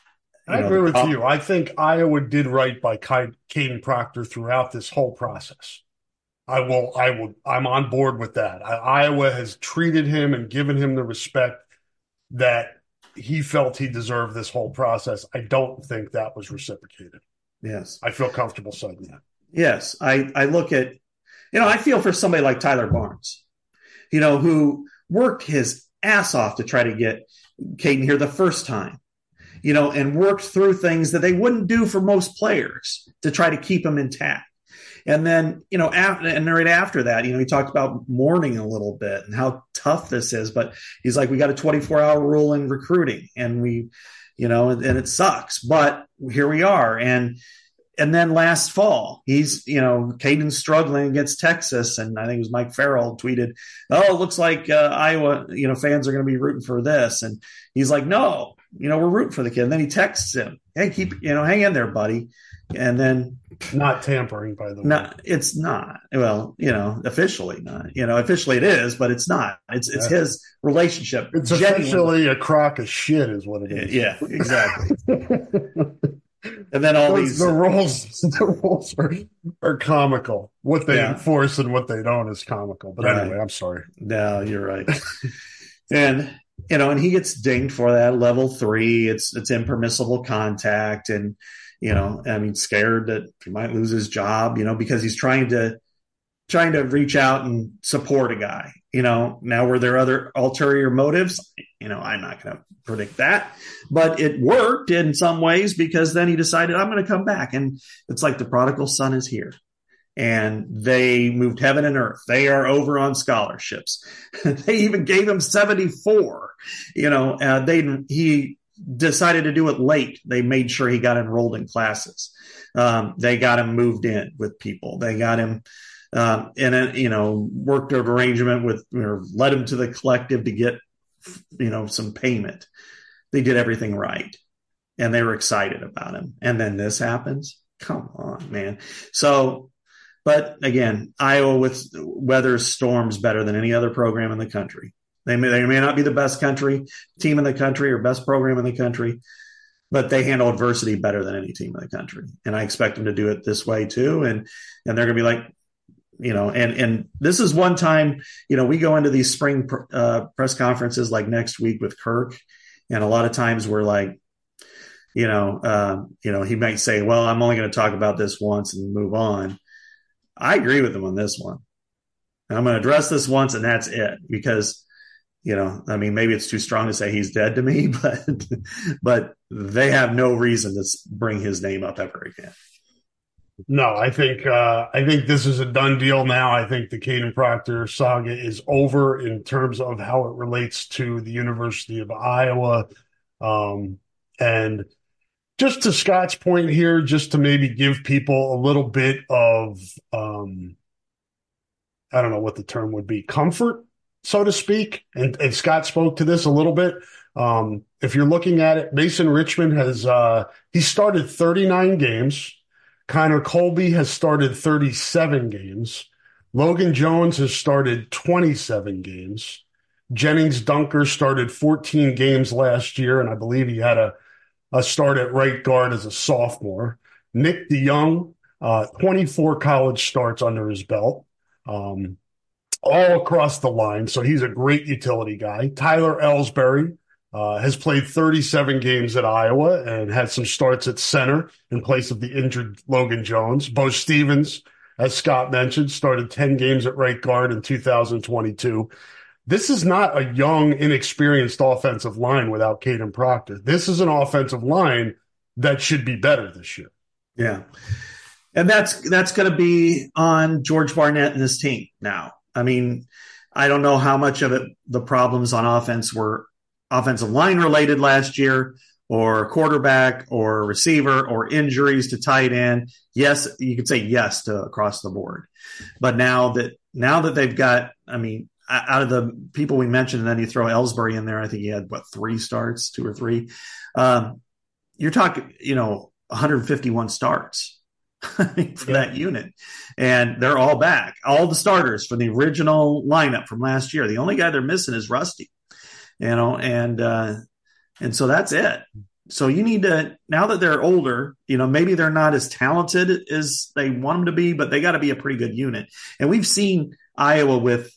I know, agree with I'll, you. I think Iowa did right by Caden Proctor throughout this whole process. I will, I will, I'm on board with that. I, Iowa has treated him and given him the respect that he felt he deserved this whole process. I don't think that was reciprocated. Yes. I feel comfortable saying that. Yes. I, I look at, you know, I feel for somebody like Tyler Barnes, you know, who worked his ass off to try to get Caden here the first time, you know, and worked through things that they wouldn't do for most players to try to keep him intact. And then, you know, after, and right after that, you know, he talked about mourning a little bit and how tough this is, but he's like, we got a twenty-four hour rule in recruiting, and we, you know, and, and it sucks, but here we are. And, and then last fall, he's, you know, Caden's struggling against Texas. And I think it was Mike Farrell tweeted, oh, it looks like uh, Iowa, you know, fans are going to be rooting for this. And he's like, no, you know, we're rooting for the kid. And then he texts him, hey, keep, you know, hang in there, buddy. And then, not tampering, by the way. Not, it's not. Well, you know, officially not. You know, officially it is, but it's not. It's it's yeah. his relationship. It's officially a crock of shit, is what it is. Yeah, exactly. And then all Those, these the rules, the rules are are comical. What they yeah. enforce and what they don't is comical. But right. anyway, I'm sorry. No, you're right. And you know, and he gets dinged for that. Level three, it's it's impermissible contact, and you know, I mean, scared that he might lose his job, you know, because he's trying to trying to reach out and support a guy. You know, now were there other ulterior motives? You know, I'm not going to predict that, but it worked in some ways because then he decided, I'm going to come back. And it's like the prodigal son is here. And they moved heaven and earth. They are over on scholarships. They even gave him seventy-four. You know, uh, they he decided to do it late. They made sure he got enrolled in classes. Um, they got him moved in with people. They got him um, in a, you know, worked an arrangement with, or led him to the collective to get, you know, some payment. They did everything right. And they were excited about him. And then this happens. Come on, man. So, but again, Iowa with weathers storms better than any other program in the country. They may, they may not be the best country team in the country or best program in the country, but they handle adversity better than any team in the country. And I expect them to do it this way too. And, and they're going to be like, you know, and, and this is one time, you know, we go into these spring uh, press conferences like next week with Kirk. And a lot of times we're like, you know, uh, you know, he might say, well, I'm only going to talk about this once and move on. I agree with him on this one. I'm going to address this once and that's it, because, you know, I mean, maybe it's too strong to say he's dead to me, but, but they have no reason to bring his name up ever again. No, I think uh, I think this is a done deal now. I think the Kadyn Proctor saga is over in terms of how it relates to the University of Iowa. Um, and just to Scott's point here, just to maybe give people a little bit of, um, I don't know what the term would be, comfort, so to speak. And, and Scott spoke to this a little bit. Um, if you're looking at it, Mason Richman has uh, he started thirty-nine games. Connor Colby has started thirty-seven games. Logan Jones has started twenty-seven games. Jennings Dunker started fourteen games last year, and I believe he had a, a start at right guard as a sophomore. Nick DeYoung, uh, twenty-four college starts under his belt, um, all across the line, so he's a great utility guy. Tyler Ellsbury Uh, has played thirty-seven games at Iowa and had some starts at center in place of the injured Logan Jones. Bo Stevens, as Scott mentioned, started ten games at right guard in two thousand twenty-two. This is not a young, inexperienced offensive line without Kadyn Proctor. This is an offensive line that should be better this year. Yeah. And that's that's going to be on George Barnett and his team now. I mean, I don't know how much of it the problems on offense were offensive line related last year, or quarterback or receiver or injuries to tight end. Yes, you could say yes to across the board. But now that now that they've got, I mean, out of the people we mentioned, and then you throw Ellsbury in there, I think he had, what, three starts, two or three. Um, you're talking, you know, one hundred fifty-one starts for yeah. that unit. And they're all back. All the starters from the original lineup from last year. The only guy they're missing is Rusty. You know, and, uh, and so that's it. So you need to, now that they're older, you know, maybe they're not as talented as they want them to be, but they got to be a pretty good unit. And we've seen Iowa with,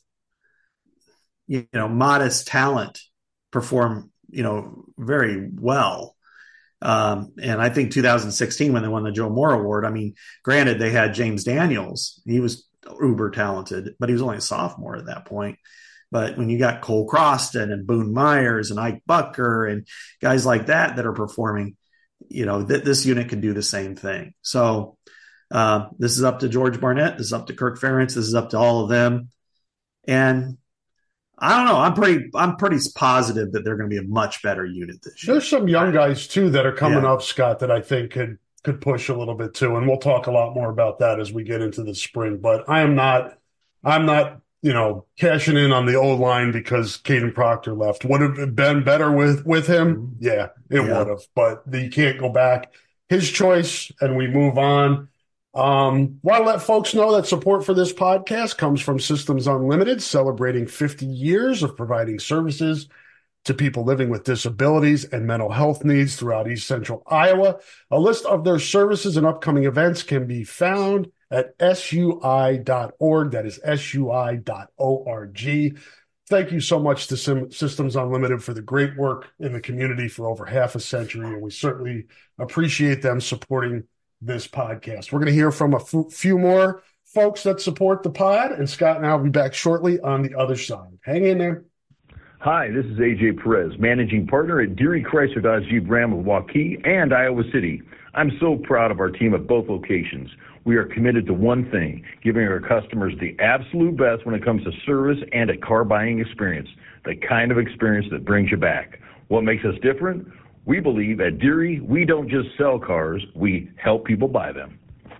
you know, modest talent perform, you know, very well. Um, and I think two thousand sixteen, when they won the Joe Moore Award, I mean, granted, they had James Daniels. He was uber talented, but he was only a sophomore at that point. But when you got Cole Croston and Boone Myers and Ike Bucker and guys like that that are performing, you know, th- this unit can do the same thing. So uh, this is up to George Barnett. This is up to Kirk Ferentz. This is up to all of them. And I don't know. I'm pretty I'm pretty positive that they're going to be a much better unit this year. There's some young guys, too, that are coming yeah. up, Scott, that I think could could push a little bit, too. And we'll talk a lot more about that as we get into the spring. But I am not – I'm not – you know, cashing in on the old line because Kadyn Proctor left. Would have it been better with, with him? Yeah, it yeah. would have. But you can't go back. His choice, and we move on. Um, want to let folks know that support for this podcast comes from Systems Unlimited, celebrating fifty years of providing services to people living with disabilities and mental health needs throughout East Central Iowa. A list of their services and upcoming events can be found at S U I dot org. That is S U I dot org. thank you so much to Sim- Systems Unlimited for the great work in the community for over half a century, and we certainly appreciate them supporting this podcast. We're going to hear from a f- few more folks that support the pod, and Scott and I will be back shortly on the other side. Hang in there. Hi, this is A J Perez, managing partner at Deary Chrysler Dodge Jeep Ram of Waukee and Iowa City. I'm so proud of our team at both locations. We are committed to one thing, giving our customers the absolute best when it comes to service and a car buying experience, the kind of experience that brings you back. What makes us different? We believe at Deary, we don't just sell cars, we help people buy them.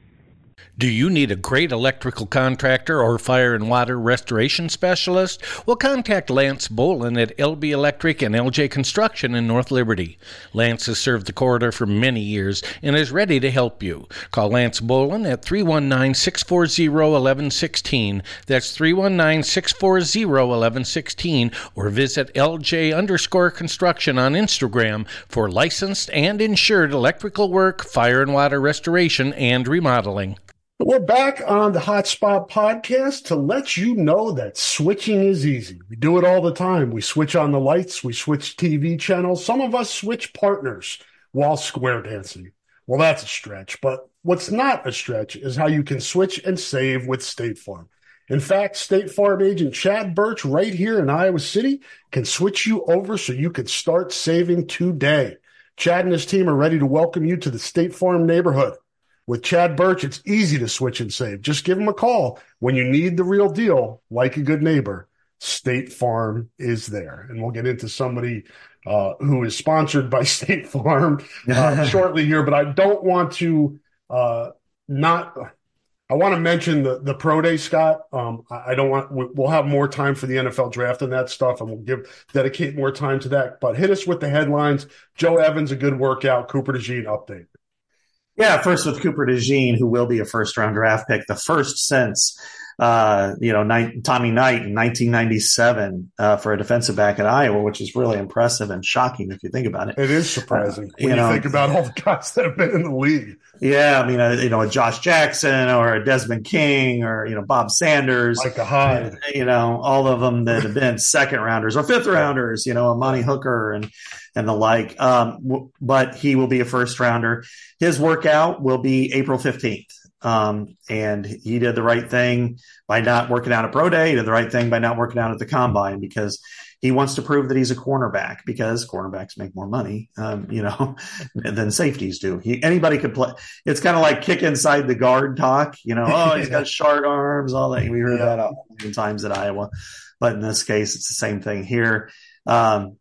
Do you need a great electrical contractor or fire and water restoration specialist? Well, contact Lance Bolin at L B Electric and L J Construction in North Liberty. Lance has served the corridor for many years and is ready to help you. Call Lance Bolin at three one nine, six four zero, one one one six. That's three one nine, six four zero, one one one six, or visit L J underscore construction on Instagram for licensed and insured electrical work, fire and water restoration, and remodeling. We're back on the Hotspot podcast to let you know that switching is easy. We do it all the time. We switch on the lights. We switch T V channels. Some of us switch partners while square dancing. Well, that's a stretch. But what's not a stretch is how you can switch and save with State Farm. In fact, State Farm agent Chad Birch right here in Iowa City can switch you over so you can start saving today. Chad and his team are ready to welcome you to the State Farm neighborhood. With Chad Birch, it's easy to switch and save. Just give him a call. When you need the real deal, like a good neighbor, State Farm is there. And we'll get into somebody uh, who is sponsored by State Farm uh, shortly here. But I don't want to uh, not – I want to mention the, the Pro Day, Scott. Um, I, I don't want – we'll have more time for the N F L draft and that stuff, and we'll give dedicate more time to that. But hit us with the headlines. Joe Evans, a good workout. Cooper DeJean, update. Yeah, first with Cooper DeJean, who will be a first-round draft pick, the first since, uh, you know, ni- Tommy Knight in nineteen ninety-seven uh, for a defensive back at Iowa, which is really impressive and shocking if you think about it. It is surprising uh, when you, you know, think about all the guys that have been in the league. Yeah, I mean, uh, you know, a Josh Jackson or a Desmond King or, you know, Bob Sanders. Micah Hyde. You know, all of them that have been second-rounders or fifth-rounders, you know, Amani Hooker and – and the like, um, w- but he will be a first rounder. His workout will be April fifteenth. Um, and he did the right thing by not working out at Pro Day. He did the right thing by not working out at the Combine because he wants to prove that he's a cornerback because cornerbacks make more money, um, you know, than safeties do. He, anybody could play. It's kind of like kick inside the guard talk, you know, oh, he's got short arms, all that. We heard that a million times at Iowa, but in this case, it's the same thing here. Um,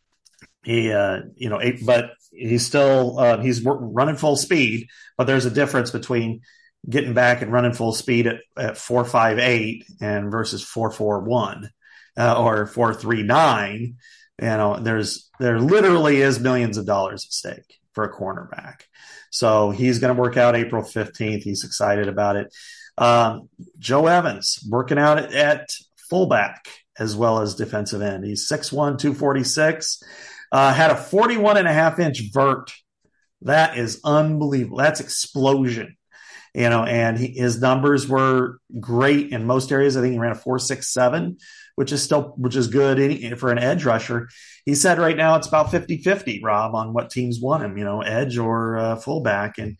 He, uh, you know, but he's still, uh, he's running full speed, but there's a difference between getting back and running full speed at, at four five eight and versus four four one uh, or four three nine. You know, there's, there literally is millions of dollars at stake for a cornerback. So he's going to work out April fifteenth. He's excited about it. Um, Joe Evans working out at, at fullback as well as defensive end. He's six one, two forty-six. Uh, had a forty-one and a half inch vert. That is unbelievable. That's explosion, you know, and he, his numbers were great in most areas. I think he ran a four six seven, which is still, which is good any, for an edge rusher. He said right now it's about fifty-fifty, Rob, on what teams want him, you know, edge or uh, fullback. And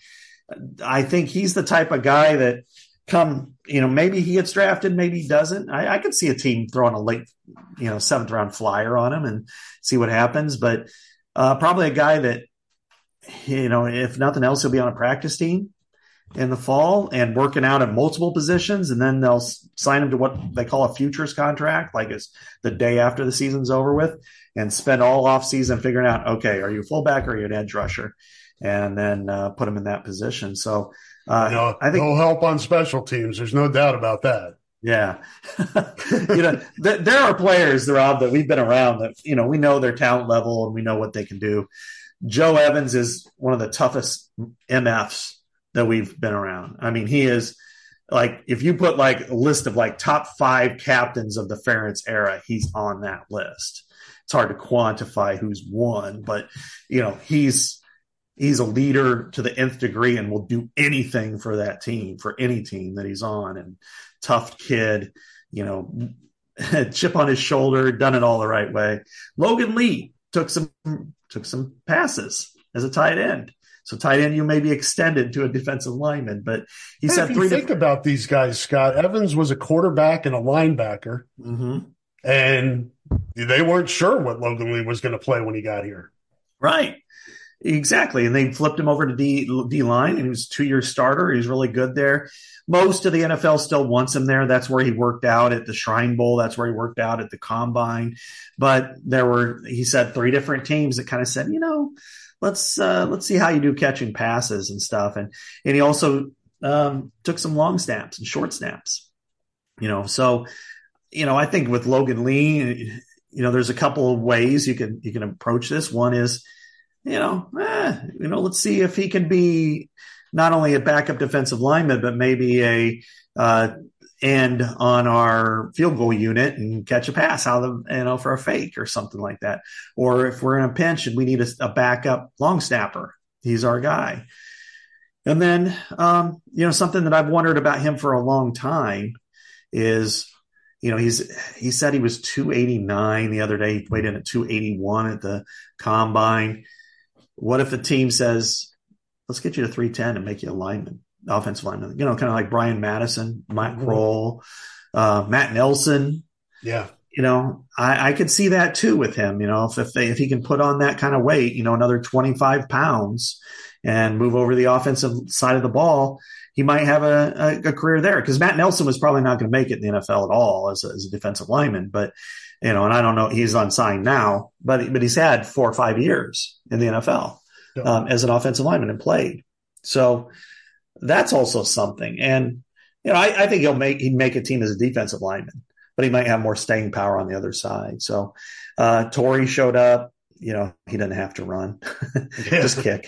I think he's the type of guy that come, you know, maybe he gets drafted, maybe he doesn't. I, I could see a team throwing a late, you know, seventh round flyer on him and see what happens. But uh, probably a guy that, you know, if nothing else, he'll be on a practice team in the fall and working out at multiple positions. And then they'll sign him to what they call a futures contract, like it's the day after the season's over with, and spend all off season figuring out, okay, are you a fullback or are you an edge rusher? And then uh, put him in that position. So, Uh, you know, I think he'll help on special teams. There's no doubt about that. Yeah. you know, th- there are players, Rob, that we've been around that, you know, we know their talent level and we know what they can do. Joe Evans is one of the toughest M Fs that we've been around. I mean, he is like, if you put like a list of like top five captains of the Ferentz era, he's on that list. It's hard to quantify who's won, but you know, he's, He's a leader to the nth degree and will do anything for that team, for any team that he's on. And tough kid, you know, chip on his shoulder, done it all the right way. Logan Lee took some took some passes as a tight end. So tight end, you may be extended to a defensive lineman, but he hey, said if three. You think different- about these guys, Scott. Evans was a quarterback and a linebacker, mm-hmm. and they weren't sure what Logan Lee was going to play when he got here. Right. Exactly. And they flipped him over to D, D line, and he was a two-year starter. He was really good there. Most of the N F L still wants him there. That's where he worked out at the Shrine Bowl. That's where he worked out at the Combine. But there were, he said, three different teams that kind of said, you know, let's uh, let's see how you do catching passes and stuff. And and he also um, took some long snaps and short snaps. You know, so you know, I think with Logan Lee, you know, there's a couple of ways you can you can approach this. One is, you know, eh, you know, let's see if he can be not only a backup defensive lineman, but maybe a uh, end on our field goal unit and catch a pass out of the, you know, for a fake or something like that. Or if we're in a pinch and we need a, a backup long snapper, he's our guy. And then, um, you know, something that I've wondered about him for a long time is, you know, he's he said he was two eighty-nine the other day. He weighed in at two eighty-one at the Combine. What if the team says, let's get you to three ten and make you a lineman, offensive lineman, you know, kind of like Brian Madison, Mike Kroll, uh, Matt Nelson. Yeah. You know, I, I could see that too with him, you know, if, if they, if he can put on that kind of weight, you know, another twenty-five pounds and move over the offensive side of the ball, he might have a, a, a career there, because Matt Nelson was probably not going to make it in the N F L at all as a, as a defensive lineman. But, you know, and I don't know, he's unsigned now, but, but he's had four or five years in the N F L. Um, as an offensive lineman and played. So that's also something. And, you know, I, I think he'll make, he'd make a team as a defensive lineman, but he might have more staying power on the other side. So, uh, Torrey showed up, you know, he doesn't have to run, just kick,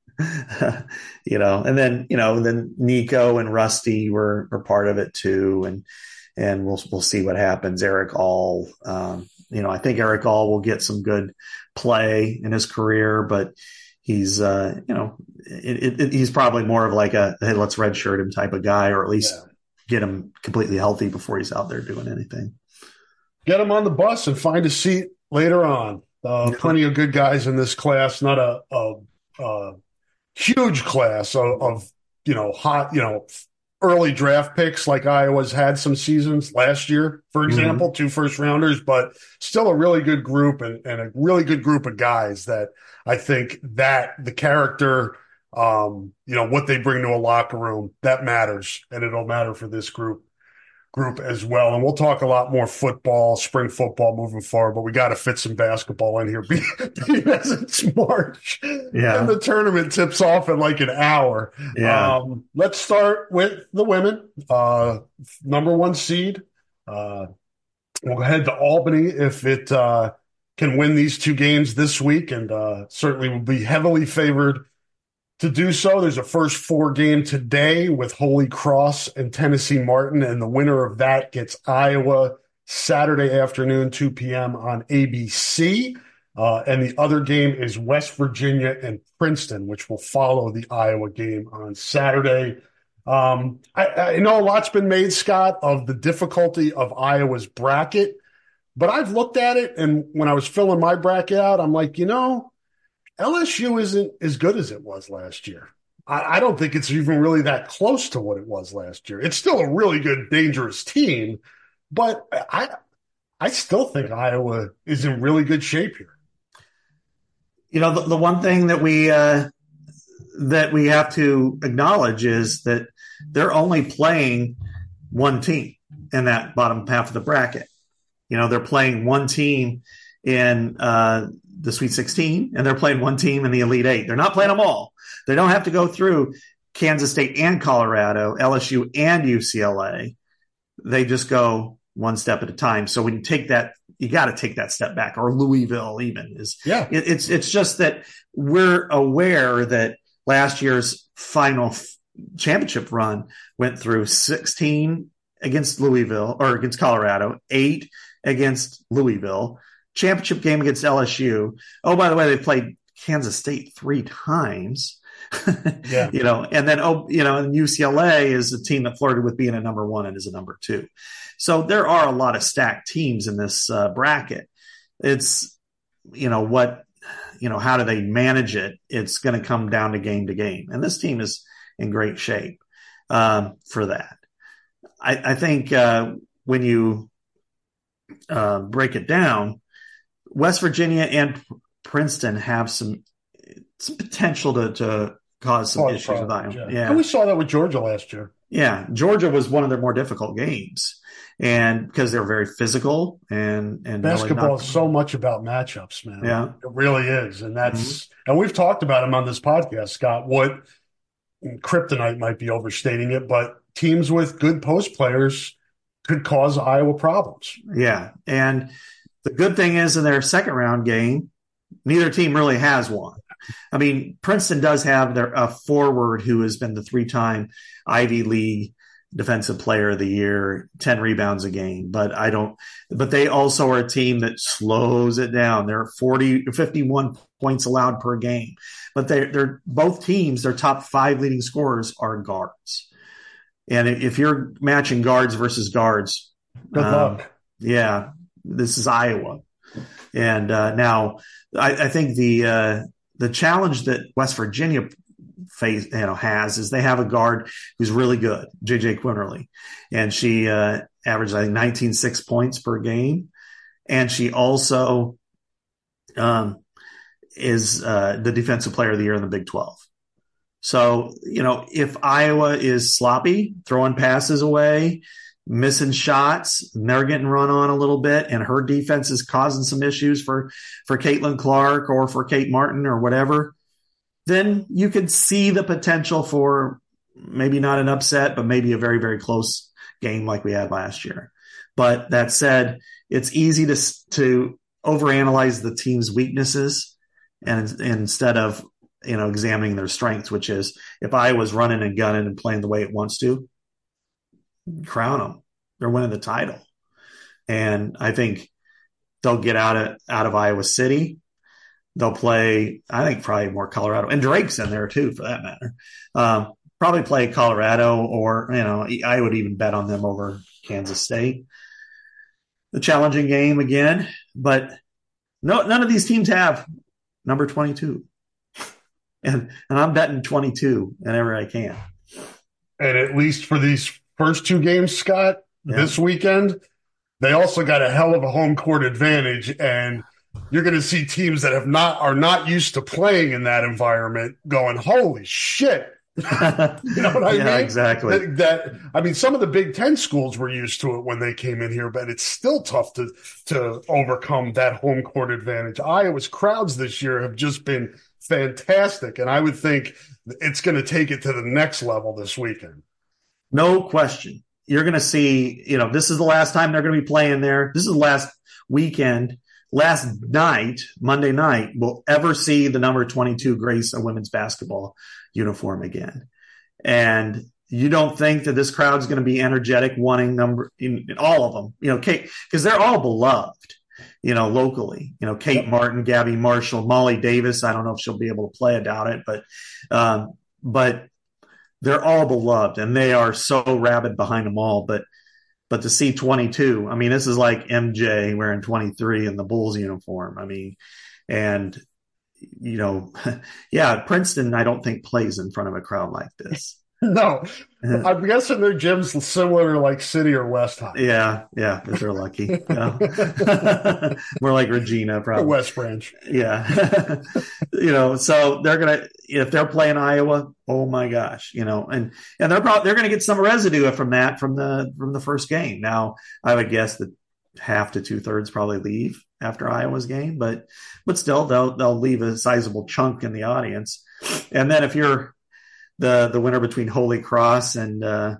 you know, and then, you know, then Nico and Rusty were, were part of it too. And, and we'll, we'll see what happens. Eric All, um, you know, I think Eric All will get some good play in his career, but he's, uh, you know, it, it, he's probably more of like a, hey, let's redshirt him type of guy, or at least yeah. get him completely healthy before he's out there doing anything. Get him on the bus and find a seat later on. Uh, yeah. Plenty of good guys in this class, not a, a, a huge class of, of, you know, hot, you know, early draft picks like Iowa's had some seasons last year, for example, mm-hmm. two first rounders, but still a really good group and, and a really good group of guys that I think that the character, um, you know, what they bring to a locker room, that matters. And it'll matter for this group group as well. And we'll talk a lot more football, spring football moving forward, but we got to fit some basketball in here because it's March yeah. and the tournament tips off in like an hour. Yeah. Um, let's start with the women. Uh, number one seed. Uh, we'll head to Albany if it uh, can win these two games this week, and uh, certainly will be heavily favored to do so. There's a first four game today with Holy Cross and Tennessee Martin, and the winner of that gets Iowa Saturday afternoon, two p.m. on A B C. Uh, and the other game is West Virginia and Princeton, which will follow the Iowa game on Saturday. Um, I, I know a lot's been made, Scott, of the difficulty of Iowa's bracket, but I've looked at it, and when I was filling my bracket out, I'm like, you know, L S U isn't as good as it was last year. I, I don't think it's even really that close to what it was last year. It's still a really good, dangerous team, but I I still think Iowa is in really good shape here. You know, the, the one thing that we uh, that we have to acknowledge is that they're only playing one team in that bottom half of the bracket. You know, they're playing one team in uh, the Sweet sixteen, and they're playing one team in the Elite Eight. They're not playing them all. They don't have to go through Kansas State and Colorado, L S U and U C L A. They just go one step at a time. So when you take that, you got to take that step back, or Louisville even is. Yeah. It, it's, it's just that we're aware that last year's final f- championship run went through sixteen against Louisville or against Colorado, eight against Louisville, championship game against L S U. Oh, by the way, they played Kansas State three times. Yeah. You know, and then, oh, you know, and U C L A is a team that flirted with being a number one and is a number two. So there are a lot of stacked teams in this uh, bracket. It's, you know, what, you know, how do they manage it? It's going to come down to game to game. And this team is in great shape um, for that. I, I think uh, when you uh, break it down, West Virginia and Princeton have some some potential to, to cause some Cause issues problems, with Iowa. yeah. Yeah. And we saw that with Georgia last year. Yeah. Georgia was one of their more difficult games. And because they're very physical and, and basketball really not, is so much about matchups, man. Yeah. It really is. And that's, Mm-hmm. and we've talked about them on this podcast, Scott, what kryptonite might be overstating it, but teams with good post players could cause Iowa problems. Yeah. And the good thing is in their second round game, neither team really has one. I mean, Princeton does have their a forward who has been the three-time Ivy League Defensive Player of the Year, ten rebounds a game. But I don't. But they also are a team that slows it down. They're forty, fifty-one points allowed per game. But they're they're both teams. Their top five leading scorers are guards. And if you're matching guards versus guards, Good um, luck. Yeah, this is Iowa. And uh, now I, I think the uh, the challenge that West Virginia face, you know, has is they have a guard who's really good, J J Quinterly, and she uh, averaged I think nineteen point six points per game, and she also um, is uh, the defensive player of the year in the Big twelve. So, you know, if Iowa is sloppy, throwing passes away, missing shots, and they're getting run on a little bit, and her defense is causing some issues for, for Caitlin Clark or for Kate Martin or whatever, then you could see the potential for maybe not an upset, but maybe a very, very close game like we had last year. But that said, it's easy to, to overanalyze the team's weaknesses and, and instead of, you know, examining their strengths, which is if Iowa's running and gunning and playing the way it wants to, crown them. They're winning the title. And I think they'll get out of, out of Iowa City. They'll play, I think, probably more Colorado. And Drake's in there, too, for that matter. Um, probably play Colorado or, you know, I would even bet on them over Kansas State. The challenging game again. But no, none of these teams have number twenty-two. And, and I'm betting twenty-two whenever I can. And at least for these first two games, Scott, Yeah. this weekend, they also got a hell of a home court advantage. And you're going to see teams that have not are not used to playing in that environment going, holy shit. You know what I yeah, mean? exactly. That, that I mean, some of the Big Ten schools were used to it when they came in here, but it's still tough to to overcome that home court advantage. Iowa's crowds this year have just been fantastic, and I would think it's going to take it to the next level this weekend. No question. You're going to see, you know, this is the last time they're going to be playing there. This is the last weekend, last night, Monday night, we'll ever see the number twenty-two grace a women's basketball uniform again. And you don't think that this crowd's going to be energetic, wanting number in, in all of them, you know, Kate, because they're all beloved, you know, locally, you know, Kate Yep. Martin, Gabby Marshall, Molly Davis. I don't know if she'll be able to play. I doubt it, but, um, but they're all beloved and they are so rabid behind them all. But, but to see twenty-two, I mean, this is like M J wearing twenty-three in the Bulls uniform. I mean, and, you know, yeah, Princeton, I don't think plays in front of a crowd like this. No, I'm guessing their gym's similar to like City or West High. Yeah, yeah, if they're lucky. Yeah. More like Regina, Or probably. West Branch. Yeah. You know, so they're going to, if they're playing Iowa, oh my gosh, you know, and, and they're probably, they're going to get some residue from that, from the, from the first game. Now, I would guess that half to two thirds probably leave after Iowa's game, but, but still they'll, they'll leave a sizable chunk in the audience. And then if you're the, the winner between Holy Cross and, uh,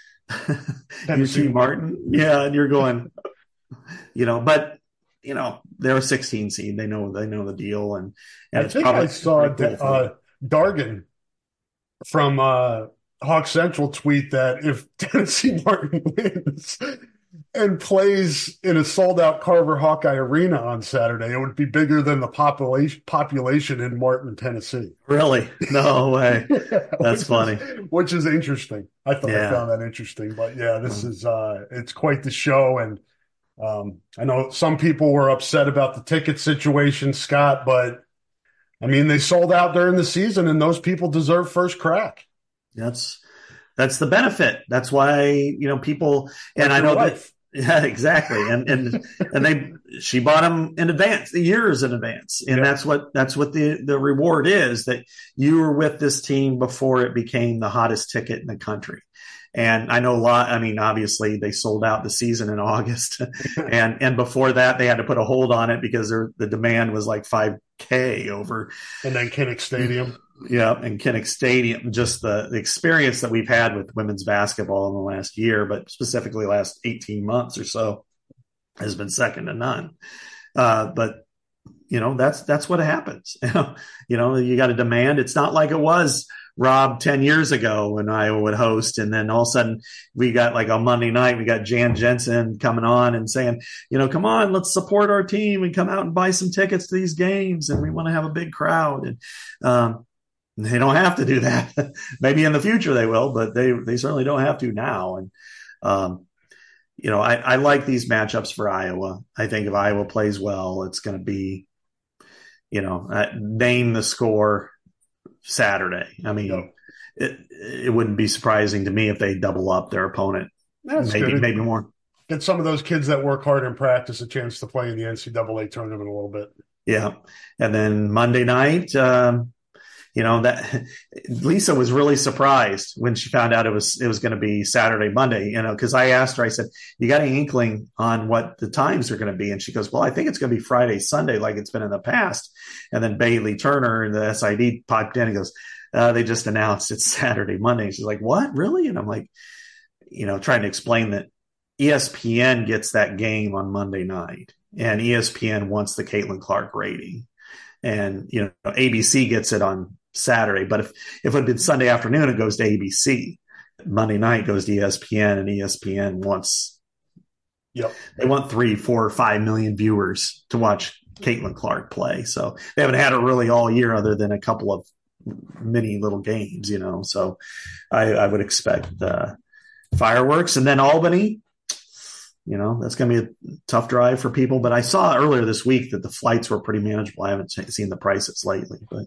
U C Martin, yeah, and you're going, you know, but you know, they're a sixteen seed. They know they know the deal, and, and I it's think probably I saw pretty cool uh, Dargan from uh, Hawk Central tweet that if Tennessee Martin wins, and plays in a sold-out Carver Hawkeye Arena on Saturday, it would be bigger than the population population in Martin, Tennessee. Really? No way. That's which funny. Is, which is interesting. I thought Yeah. I found that interesting. But yeah, this is uh, it's quite the show, and um, I know some people were upset about the ticket situation, Scott, but I mean they sold out during the season, and those people deserve first crack. That's that's the benefit. That's why, you know, people, and Like I know life. that, yeah, exactly. And, and, and they, she bought them in advance, years in advance. And Yeah. that's what, that's what the, the reward is, that you were with this team before it became the hottest ticket in the country. And I know a lot, I mean, obviously they sold out the season in August and, and before that they had to put a hold on it because there, the demand was like five K over. And then Kinnick Stadium. Yeah, and Kinnick Stadium, just the, the experience that we've had with women's basketball in the last year, but specifically last eighteen months or so, has been second to none. Uh, but, you know, that's that's what happens. You know, you got a demand. It's not like it was, Rob, ten years ago when Iowa would host, and then all of a sudden we got, like, on Monday night, we got Jan Jensen coming on and saying, you know, come on, let's support our team and come out and buy some tickets to these games, and we want to have a big crowd. And um they don't have to do that. Maybe in the future they will, but they, they certainly don't have to now. And, um, you know, I, I like these matchups for Iowa. I think if Iowa plays well, it's going to be, you know, uh, name the score Saturday. I mean, Yep. it, it wouldn't be surprising to me if they double up their opponent. That's maybe, good. maybe more. Get some of those kids that work hard in practice a chance to play in the N C double A tournament a little bit. Yeah. And then Monday night, um, you know, that Lisa was really surprised when she found out it was, it was going to be Saturday, Monday, you know, cause I asked her, I said, you got any inkling on what the times are going to be? And she goes, well, I think it's going to be Friday, Sunday, like it's been in the past. And then Bailey Turner and the S I D piped in and goes, uh, they just announced it's Saturday, Monday. And she's like, what, really? And I'm like, you know, trying to explain that E S P N gets that game on Monday night, and E S P N wants the Caitlin Clark rating. And, you know, A B C gets it on Saturday, but if, if it had been Sunday afternoon, it goes to A B C. Monday night goes to E S P N, and E S P N wants, Yep. they want three, four, five million viewers to watch Caitlin Clark play. So they haven't had her really all year other than a couple of mini little games, you know. So I, I would expect uh, fireworks. And then Albany, you know, that's going to be a tough drive for people. But I saw earlier this week that the flights were pretty manageable. I haven't seen the prices lately, but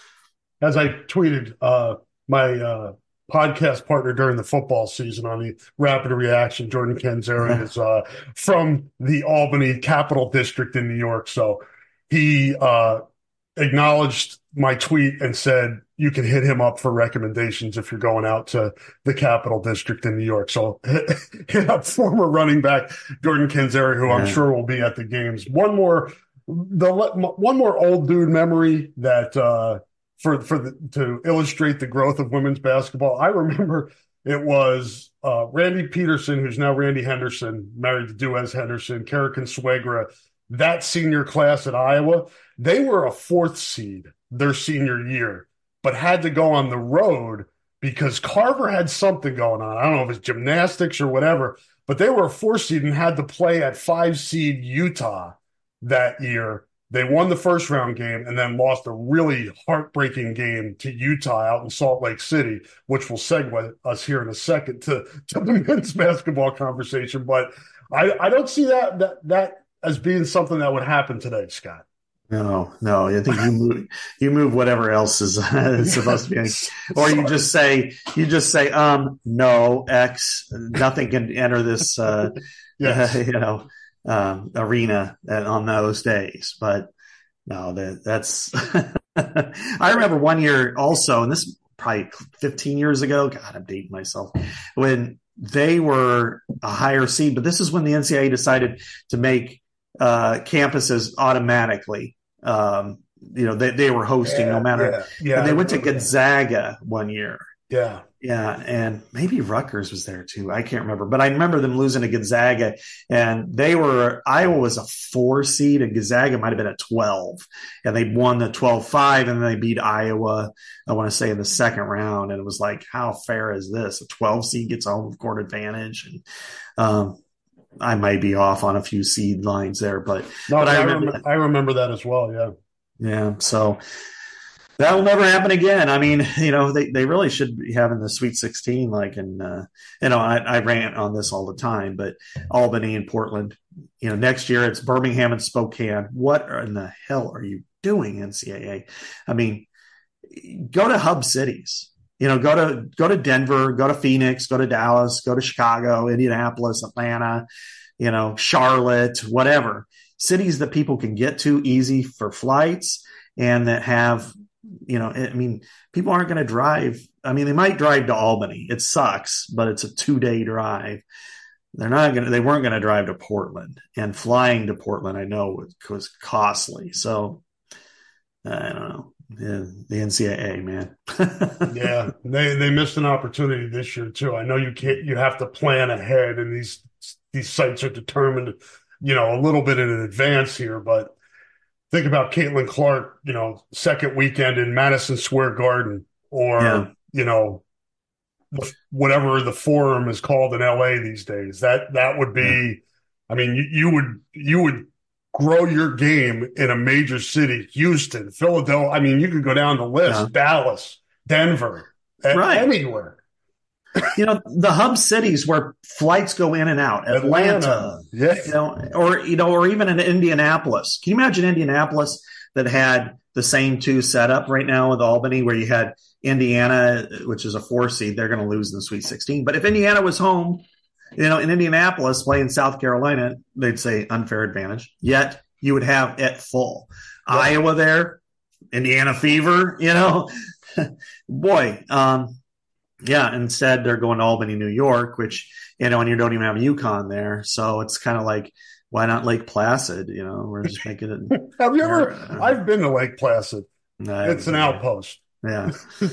As I tweeted, uh, my uh, podcast partner during the football season on the Rapid Reaction, Jordan Canzeri, is uh, from the Albany Capital District in New York. So he uh, acknowledged my tweet and said, you can hit him up for recommendations if you're going out to the Capital District in New York. So hit up former running back Jordan Canzeri, who yeah. I'm sure will be at the games. One more, the one more old dude memory that uh, for for the, to illustrate the growth of women's basketball. I remember it was uh, Randy Peterson, who's now Randy Henderson, married to Duez Henderson, Kara Consuegra, that senior class at Iowa. They were a fourth seed their senior year, but had to go on the road because Carver had something going on. I don't know if it's gymnastics or whatever, but they were a four seed and had to play at five seed Utah that year. They won the first round game and then lost a really heartbreaking game to Utah out in Salt Lake City, which will segue us here in a second to, to the men's basketball conversation. But I, I don't see that, that, that as being something that would happen today, Scott. No, no. I think you move, you move whatever else is uh, supposed to be, or you just say, you just say, um, no, X, nothing can enter this, uh, yes. uh you know, um, arena on those days. But no, that that's. I remember one year also, and this is probably fifteen years ago. God, I'm dating myself. When they were a higher seed, but this is when the N C double A decided to make uh, campuses automatically. Um, you know, they, they were hosting yeah, no matter. Yeah, yeah, and they went to Gonzaga that. one year. Yeah. Yeah. And maybe Rutgers was there too. I can't remember, but I remember them losing to Gonzaga, and they were, Iowa was a four seed and Gonzaga might've been a twelve, and they won the twelve five, and then they beat Iowa, I want to say, in the second round. And it was like, how fair is this? A twelve seed gets a home court advantage. And, um, I might be off on a few seed lines there, but, no, but I, I remember, remember, I remember that as well. Yeah. Yeah. So that will never happen again. I mean, you know, they, they really should be having the Sweet sixteen, like in, uh, you know, I, I rant on this all the time, but Albany and Portland, you know, next year it's Birmingham and Spokane. What in the hell are you doing, N C double A? I mean, go to hub cities, you know, go to, go to Denver, go to Phoenix, go to Dallas, go to Chicago, Indianapolis, Atlanta, you know, Charlotte, whatever. Cities that people can get to easy for flights and that have, you know, I mean, people aren't going to drive. I mean, they might drive to Albany. It sucks, but it's a two day drive. They're not going to, they weren't going to drive to Portland, and flying to Portland, I know was, was costly. So I don't know. Yeah, the N C double A, man. Yeah, they they missed an opportunity this year too. I know you can't. You have to plan ahead, and these these sites are determined, you know, a little bit in advance here. But think about Caitlin Clark, you know, second weekend in Madison Square Garden, or Yeah. you know, whatever the Forum is called in L A these days. That that would be. Yeah. I mean, you, you would you would. grow your game in a major city, Houston, Philadelphia. I mean, you could go down the list, Yeah. Dallas, Denver, Right. anywhere. You know, the hub cities where flights go in and out, Atlanta, Atlanta. Yeah. you know, or, you know, or even in Indianapolis. Can you imagine Indianapolis that had the same two setup right now with Albany, where you had Indiana, which is a four seed, they're going to lose in the Sweet sixteen. But if Indiana was home, you know, in Indianapolis playing South Carolina, they'd say unfair advantage. Yet you would have it full. Yeah. Iowa there, Indiana fever, you know, boy. Um, yeah. Instead, they're going to Albany, New York, which, you know, and you don't even have UConn there. So it's kind of like, why not Lake Placid? You know, we're just making it. Have you ever? I've been to Lake Placid. No, It's an outpost. Yeah.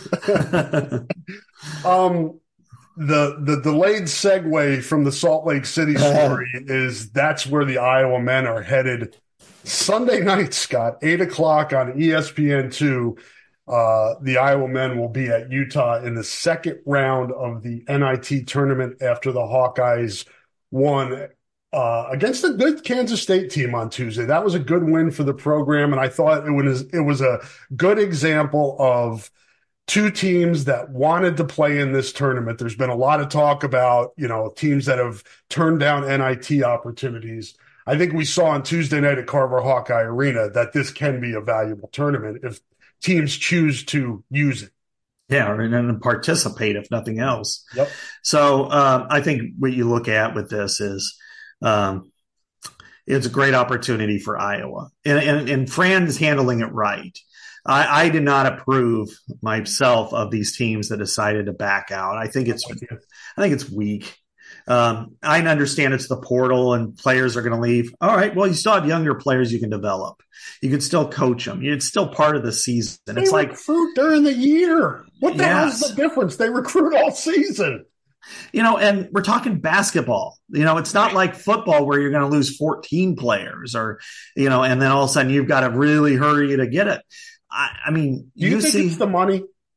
um, the the delayed segue from the Salt Lake City story is that's where the Iowa men are headed Sunday night, Scott, eight o'clock on E S P N two. Uh, the Iowa men will be at Utah in the second round of the N I T tournament after the Hawkeyes won uh, against a good Kansas State team on Tuesday. That was a good win for the program, and I thought it was it was a good example of two teams that wanted to play in this tournament. There's been a lot of talk about, you know, teams that have turned down N I T opportunities. I think we saw on Tuesday night at Carver Hawkeye Arena that this can be a valuable tournament if teams choose to use it. Yeah, and then participate if nothing else. Yep. So um, I think what you look at with this is um, it's a great opportunity for Iowa, and, and, and Fran is handling it right. I, I did not approve myself of these teams that decided to back out. I think it's, I think it's weak. Um, I understand it's the portal and players are going to leave. All right. Well, you still have younger players you can develop. You can still coach them. It's still part of the season. They it's like recruit during the year. What the Yes. hell's the difference? They recruit all season. You know, and we're talking basketball. You know, it's not like football where you're going to lose fourteen players or, you know, and then all of a sudden you've got to really hurry to get it. I, I mean, Do you, you think see, it's the money?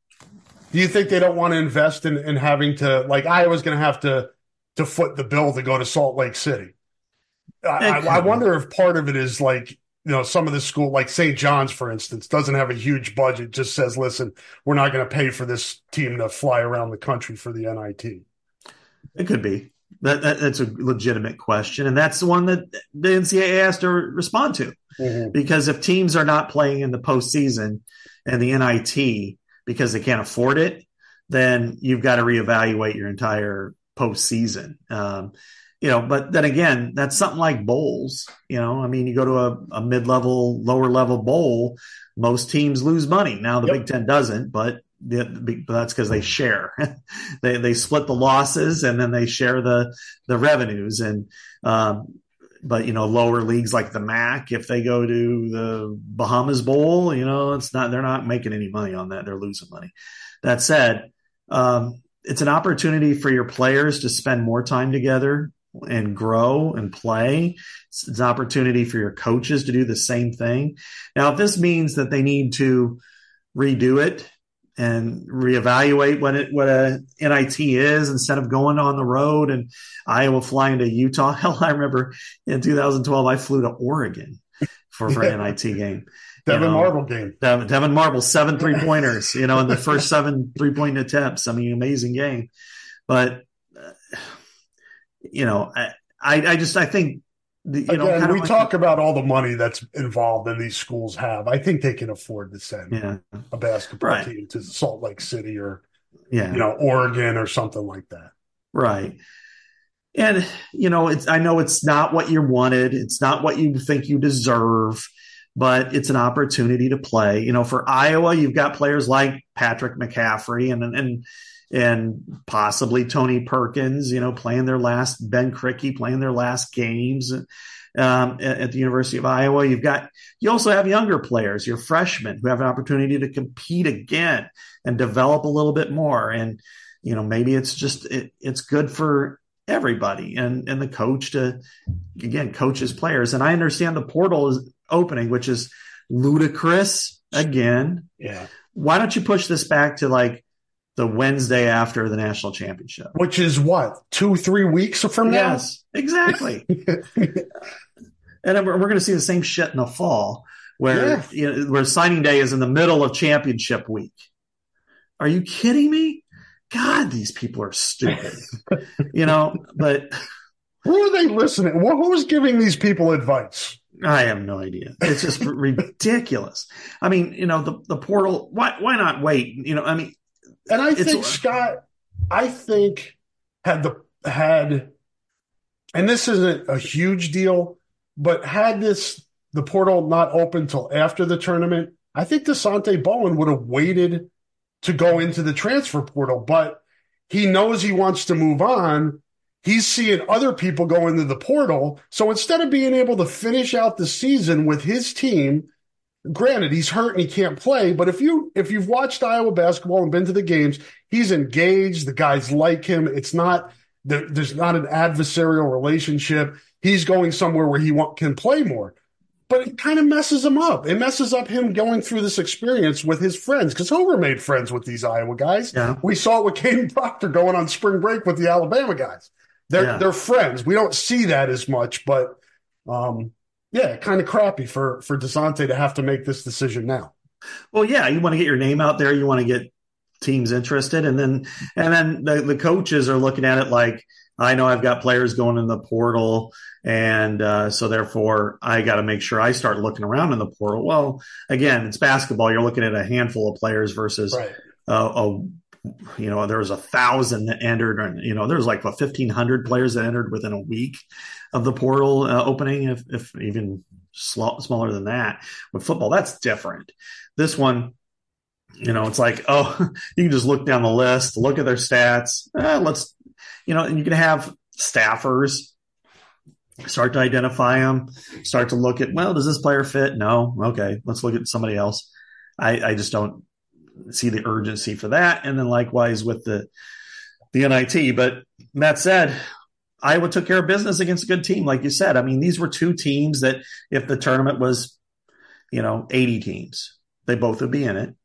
Do you think they don't want to invest in, in having to, like Iowa's going to have to, to foot the bill to go to Salt Lake City? I, I, I wonder if part of it is like, you know, some of the school, like Saint John's, for instance, doesn't have a huge budget, just says, listen, we're not going to pay for this team to fly around the country for the N I T. it could be. That, that That's a legitimate question. And that's the one that the N C double A has to respond to. Mm-hmm. Because if teams are not playing in the postseason and the N I T because they can't afford it, then you've got to reevaluate your entire postseason. Um, you know, but then again, that's something like bowls. You know, I mean, you go to a, a mid-level, lower-level bowl, most teams lose money. Now the Yep. Big Ten doesn't, but the, the, that's because they share. they they split the losses and then they share the the revenues. And um, but you know, lower leagues like the M A C, if they go to the Bahamas Bowl, you know, it's not they're not making any money on that. They're losing money. That said, um, it's an opportunity for your players to spend more time together and grow and play. It's, it's an opportunity for your coaches to do the same thing. Now, if this means that they need to redo it, and reevaluate what it what a N I T is instead of going on the road and Iowa flying to Utah. Hell, I remember in two thousand twelve I flew to Oregon for, for an N I T game. Devin you know, Marble game. Devin, Devin Marble, seven three pointers, you know, in the first seven three point attempts. I mean, amazing game. But, uh, you know, I, I just, I think, the, you Again, know, kind we of like talk about all the money that's involved and these schools have. I think they can afford to send yeah. a basketball Right. team to Salt Lake City or, yeah. you know, Oregon or something like that. Right. And, you know, it's, I know it's not what you wanted. It's not what you think you deserve, but it's an opportunity to play. You know, for Iowa, you've got players like Patrick McCaffrey and, and, and possibly Tony Perkins, you know, playing their last, Ben Krikke playing their last games um, at, at the University of Iowa. You've got, you also have younger players, your freshmen who have an opportunity to compete again and develop a little bit more. And, you know, maybe it's just, it, it's good for everybody and, and the coach to, again, coach his players. And I understand the portal is opening, which is ludicrous again. Yeah. Why don't you push this back to like the Wednesday after the national championship? Which is what, two, three weeks from now? Yes, exactly. And we're, we're going to see the same shit in the fall where, Yeah. you know, where signing day is in the middle of championship week. Are you kidding me? God, these people are stupid, you know, but Who are they listening? Well, who's giving these people advice? I have no idea. It's just ridiculous. I mean, you know, the, the portal, why, why not wait? You know, I mean, And I It's- think, Scott, I think had the, had, and this isn't a huge deal, but had this, the portal not open till after the tournament, I think DeSante Bowen would have waited to go into the transfer portal, but he knows he wants to move on. He's seeing other people go into the portal. So instead of being able to finish out the season with his team, granted, he's hurt and he can't play, but if you if you've watched Iowa basketball and been to the games, he's engaged. The guys like him. It's not there, there's not an adversarial relationship. He's going somewhere where he want, can play more. But it kind of messes him up. It messes up him going through this experience with his friends because Homer made friends with these Iowa guys. Yeah. We saw it with Caden Proctor going on spring break with the Alabama guys. They're Yeah. they're friends. We don't see that as much, but um, yeah, kind of crappy for for DeSante to have to make this decision now. well, yeah, you want to get your name out there. You want to get teams interested. And then, and then the, the coaches are looking at it like, I know I've got players going in the portal. And uh, so therefore I got to make sure I start looking around in the portal. Well, again, it's basketball. You're looking at a handful of players versus Right. uh, a, you know, there was a thousand that entered, and, you know, there was like what, fifteen hundred players that entered within a week of the portal uh, opening, if, if even sl- smaller than that. With football, that's different. This one, you know, it's like, oh, you can just look down the list, look at their stats. Eh, let's, you know, and you can have staffers start to identify them, start to look at, well, does this player fit? No. Okay. Let's look at somebody else. I, I just don't see the urgency for that. And then likewise with the, the N I T, but that said, Iowa took care of business against a good team. Like you said, I mean, these were two teams that if the tournament was, you know, eighty teams, they both would be in it.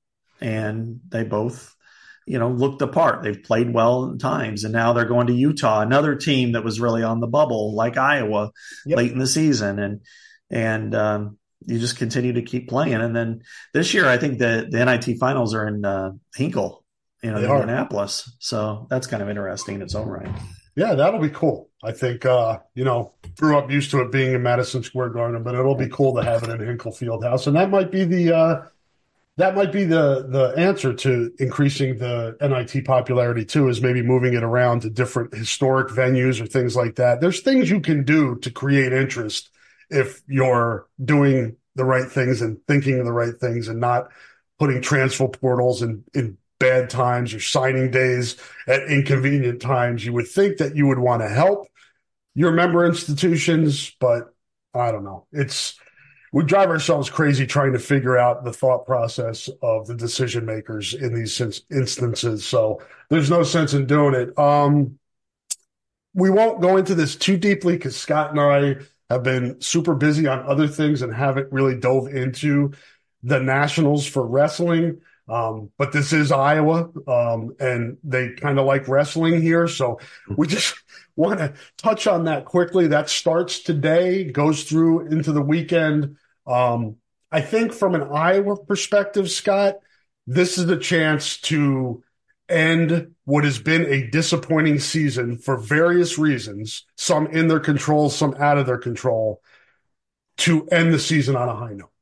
And they both, you know, looked the part. They've played well at times. And now they're going to Utah, another team that was really on the bubble like Iowa Yep. late in the season. And, and, um, you just continue to keep playing. And then this year, I think the, the N I T finals are in uh, Hinkle, you know, They are. Indianapolis. So that's kind of interesting in its own right. Yeah, that'll be cool. I think, uh, you know, grew up used to it being in Madison Square Garden, but it'll be cool to have it in Hinkle Fieldhouse. And that might be the, uh, that might be the, the answer to increasing the N I T popularity too, is maybe moving it around to different historic venues or things like that. There's things you can do to create interest if you're doing the right things and thinking of the right things and not putting transfer portals in, in bad times or signing days at inconvenient times. You would think that you would want to help your member institutions, but I don't know. It's, we drive ourselves crazy trying to figure out the thought process of the decision makers in these instances. So there's no sense in doing it. Um, we won't go into this too deeply because Scott and I have been super busy on other things and haven't really dove into the nationals for wrestling. Um, but this is Iowa, um, and they kind of like wrestling here. So we just want to touch on that quickly. That starts today, goes through into the weekend. Um, I think from an Iowa perspective, Scott, this is a chance to end what has been a disappointing season for various reasons, some in their control, some out of their control, to end the season on a high note.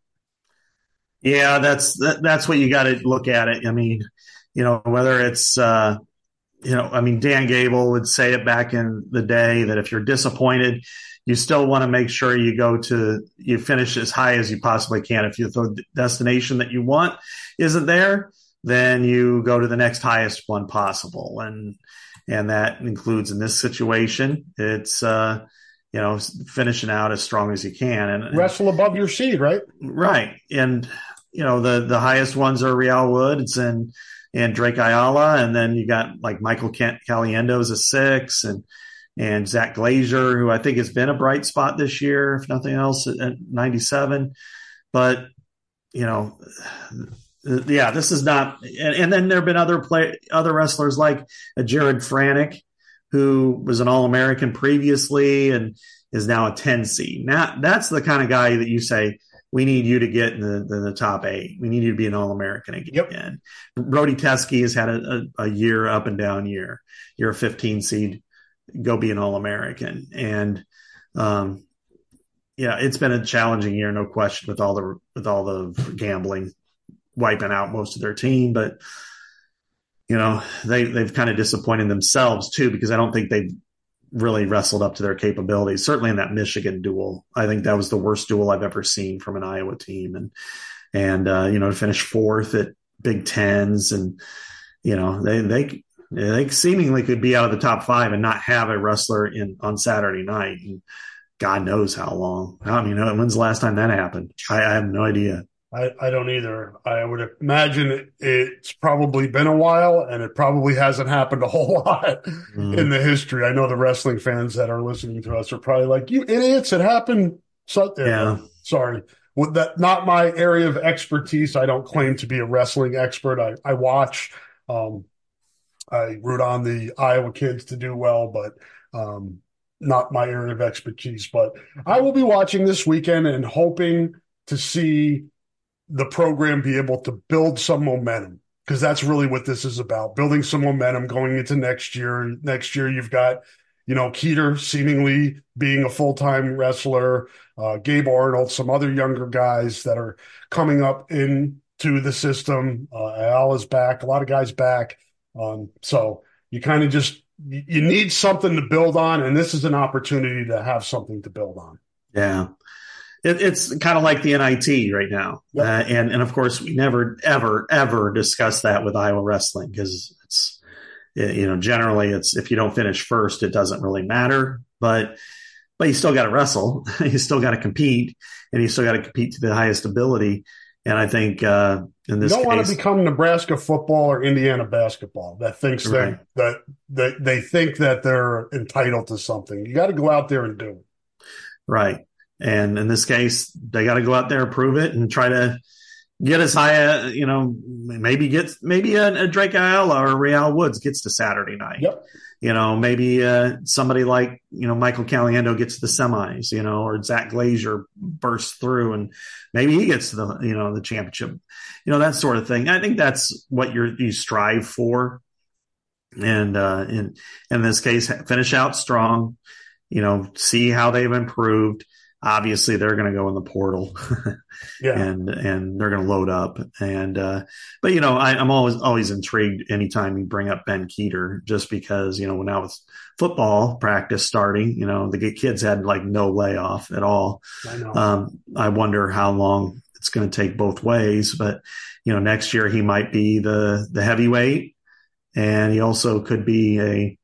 Yeah, that's that, that's what you got to look at it. I mean, you know, whether it's, uh, you know, I mean, Dan Gable would say it back in the day that if you're disappointed, you still want to make sure you go to, you finish as high as you possibly can. If you, the destination that you want isn't there, then you go to the next highest one possible. And, and that includes in this situation, it's, uh, you know, finishing out as strong as you can and wrestle above your seed, right? Right. And, you know, the, the highest ones are Real Woods and, and Drake Ayala. And then you got like Michael Kent Caliendo is a six and, and Zach Glazier, who I think has been a bright spot this year, if nothing else, at ninety-seven. But, you know, yeah, this is not, and, and then there have been other play, other wrestlers like a Jared Franick, who was an All-American previously and is now a ten seed. Now that's the kind of guy that you say, we need you to get in the, the, the top eight. We need you to be an All-American again. Yep. Brody Teske has had a, a, a year up and down year. You're a fifteen seed, go be an All-American. And, um, yeah, it's been a challenging year, no question, with all the, with all the gambling wiping out most of their team, but you know, they, they've kind of disappointed themselves too, because I don't think they've really wrestled up to their capabilities. Certainly in that Michigan duel, I think that was the worst duel I've ever seen from an Iowa team. And, and, uh, you know, to finish fourth at Big Tens and, you know, they, they, they seemingly could be out of the top five and not have a wrestler in on Saturday night. And God knows how long. I mean, when's the last time that happened? I, I have no idea. I, I don't either. I would imagine it's probably been a while, and it probably hasn't happened a whole lot mm. in the history. I know the wrestling fans that are listening to us are probably like, you idiots, it happened. So, yeah. Sorry. Well, that not my area of expertise. I don't claim to be a wrestling expert. I, I watch. Um, I root on the Iowa kids to do well, but um, not my area of expertise. But I will be watching this weekend and hoping to see the program be able to build some momentum, because that's really what this is about, building some momentum going into next year. Next year, you've got, you know, Keeter seemingly being a full-time wrestler, uh, Gabe Arnold, some other younger guys that are coming up into the system. Uh, Ayala's back, a lot of guys back. Um, so you kind of just, you need something to build on, and this is an opportunity to have something to build on. Yeah. It, it's kind of like the N I T right now. Yep. Uh, and, and of course, we never, ever, ever discuss that with Iowa wrestling, because it's, you know, generally it's, if you don't finish first, it doesn't really matter, but, but you still got to wrestle, you still got to compete, and you still got to compete to the highest ability. And I think, uh, in this you don't case, want to become Nebraska football or Indiana basketball that thinks right. that, that, that they think that they're entitled to something. You got to go out there and do it. Right. And in this case, they got to go out there and prove it and try to get as high, a, you know, maybe get maybe a, a Drake Ayala or Real Woods gets to Saturday night. Yep. You know, maybe uh, somebody like, you know, Michael Caliendo gets to the semis, you know, or Zach Glazier bursts through and maybe he gets to the, you know, the championship, you know, that sort of thing. I think that's what you're, you strive for. And uh, in, in this case, finish out strong, you know, see how they've improved. Obviously they're going to go in the portal yeah. and, and they're going to load up. And, uh, but you know, I, I'm always, always intrigued anytime you bring up Ben Keeter, just because, you know, now with football practice starting, you know, the kids had like no layoff at all. I know. Um, I wonder how long it's going to take both ways, but you know, next year he might be the, the heavyweight, and he also could be a,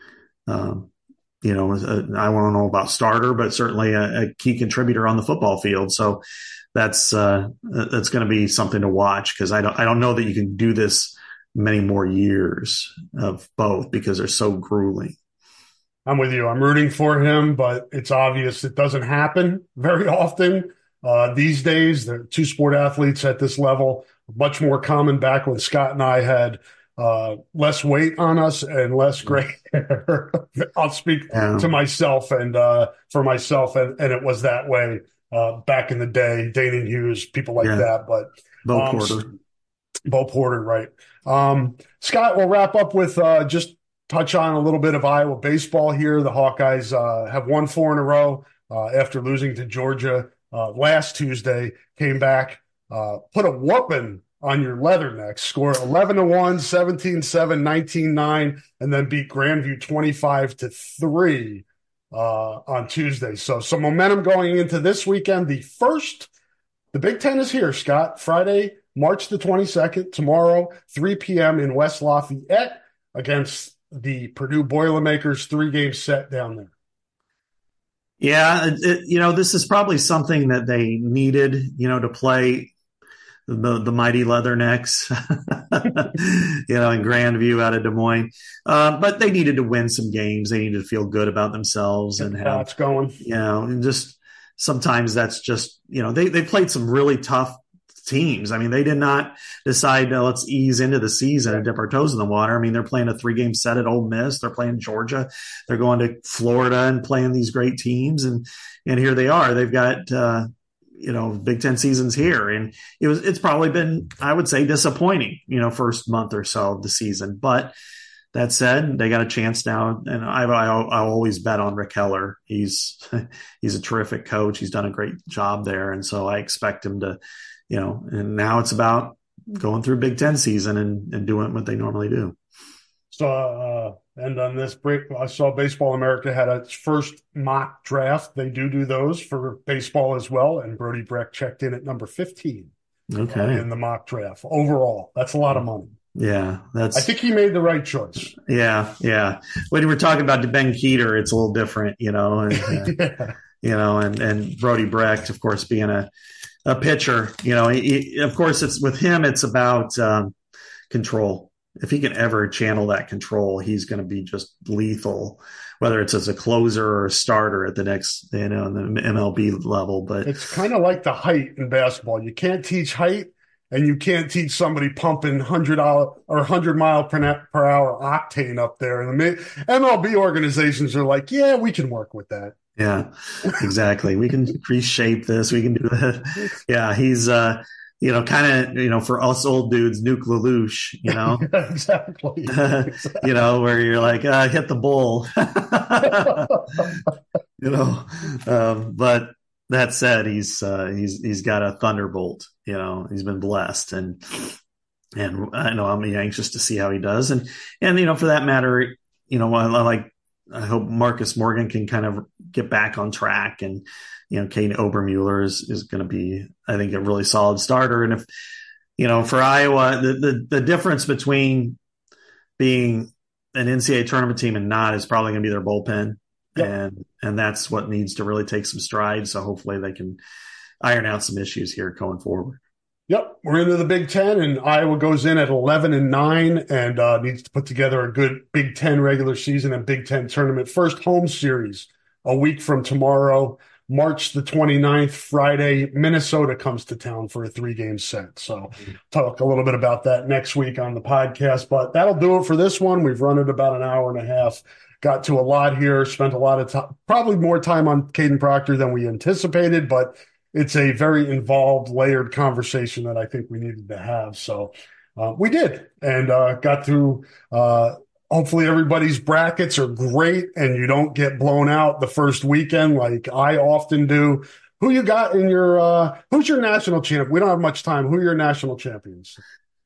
um, you know, a, I want to know about starter, but certainly a, a key contributor on the football field. So that's uh, that's going to be something to watch, because I don't I don't know that you can do this many more years of both, because they're so grueling. I'm with you. I'm rooting for him, but it's obvious it doesn't happen very often uh, these days. The two sport athletes at this level much more common back when Scott and I had uh, less weight on us and less gray hair. I'll speak Yeah. to myself and uh, for myself, and, and it was that way uh, back in the day. Danon Hughes, people like Yeah. that, but Bo um, Porter. Bo Porter, right? Um, Scott, we'll wrap up with uh, just touch on a little bit of Iowa baseball here. The Hawkeyes uh, have won four in a row uh, after losing to Georgia uh, last Tuesday. Came back, uh, put a whooping on your Leathernecks, scored eleven to one, seventeen seven, nineteen nine, and then beat Grandview twenty-five to three uh, on Tuesday. So some momentum going into this weekend. The first, the Big Ten is here, Scott. Friday, March the twenty-second, tomorrow, three p.m. in West Lafayette against the Purdue Boilermakers, three-game set down there. Yeah, it, it, you know, this is probably something that they needed, you know, to play the the mighty Leathernecks, you know, in Grandview out of Des Moines. Uh, but they needed to win some games. They needed to feel good about themselves and have, That's going. you know, and just sometimes that's just, you know, they, they played some really tough teams. I mean, they did not decide, uh, let's ease into the season and dip our toes in the water. I mean, they're playing a three-game set at Ole Miss. They're playing Georgia. They're going to Florida and playing these great teams. And, and here they are. They've got, uh, you know, Big Ten seasons here. And it was, it's probably been, I would say, disappointing, you know, first month or so of the season. But that said, they got a chance now. And I, I, I always bet on Rick Heller. He's, he's a terrific coach. He's done a great job there. And so I expect him to, you know, and now it's about going through Big Ten season and, and doing what they normally do. So, uh, and on this break, I saw Baseball America had its first mock draft. They do do those for baseball as well. And Brody Breck checked in at number fifteen Okay. uh, in the mock draft overall. That's a lot of money. Yeah, that's. I think he made the right choice. Yeah, yeah. When we're talking about Ben Keeter, it's a little different, you know. And, uh, Yeah. you know, and and Brody Brecht, of course, being a a pitcher, you know, he, he, of course, it's with him. It's about um, control. If he can ever channel that control, he's going to be just lethal, whether it's as a closer or a starter at the next, you know, in the M L B level. But It's kind of like the height in basketball. You can't teach height, and you can't teach somebody pumping one hundred or one hundred mile per, per hour octane up there. And the M L B organizations are like, yeah, we can work with that. yeah, exactly. We can reshape this. We can do that. Yeah, he's, uh, you know, kind of, you know, for us old dudes, Nuke Lelouch, you know, exactly. exactly. you know, where you're like, uh, hit the bull, you know. Um, but that said, he's uh, he's he's got a thunderbolt. You know, he's been blessed, and and I know I'm anxious to see how he does, and and you know, for that matter, you know, I, I like. I hope Marcus Morgan can kind of get back on track, and you know, Kane Obermuller is is going to be, I think, a really solid starter. And if you know, for Iowa, the the, the difference between being an N C double A tournament team and not is probably going to be their bullpen, Yep. and and that's what needs to really take some strides. So hopefully they can iron out some issues here going forward. Yep, we're into the Big Ten, and Iowa goes in at eleven and nine, and uh, needs to put together a good Big Ten regular season and Big Ten tournament. First home series a week from tomorrow, March the twenty-ninth, Friday. Minnesota comes to town for a three-game set. So talk a little bit about that next week on the podcast. But that'll do it for this one. We've run it about an hour and a half. Got to a lot here, spent a lot of time, probably more time on Caden Proctor than we anticipated, but it's a very involved, layered conversation that I think we needed to have. So uh, we did, and uh, got through. Uh, hopefully everybody's brackets are great and you don't get blown out the first weekend like I often do. Who you got in your uh, – who's your national champ? We don't have much time. Who are your national champions?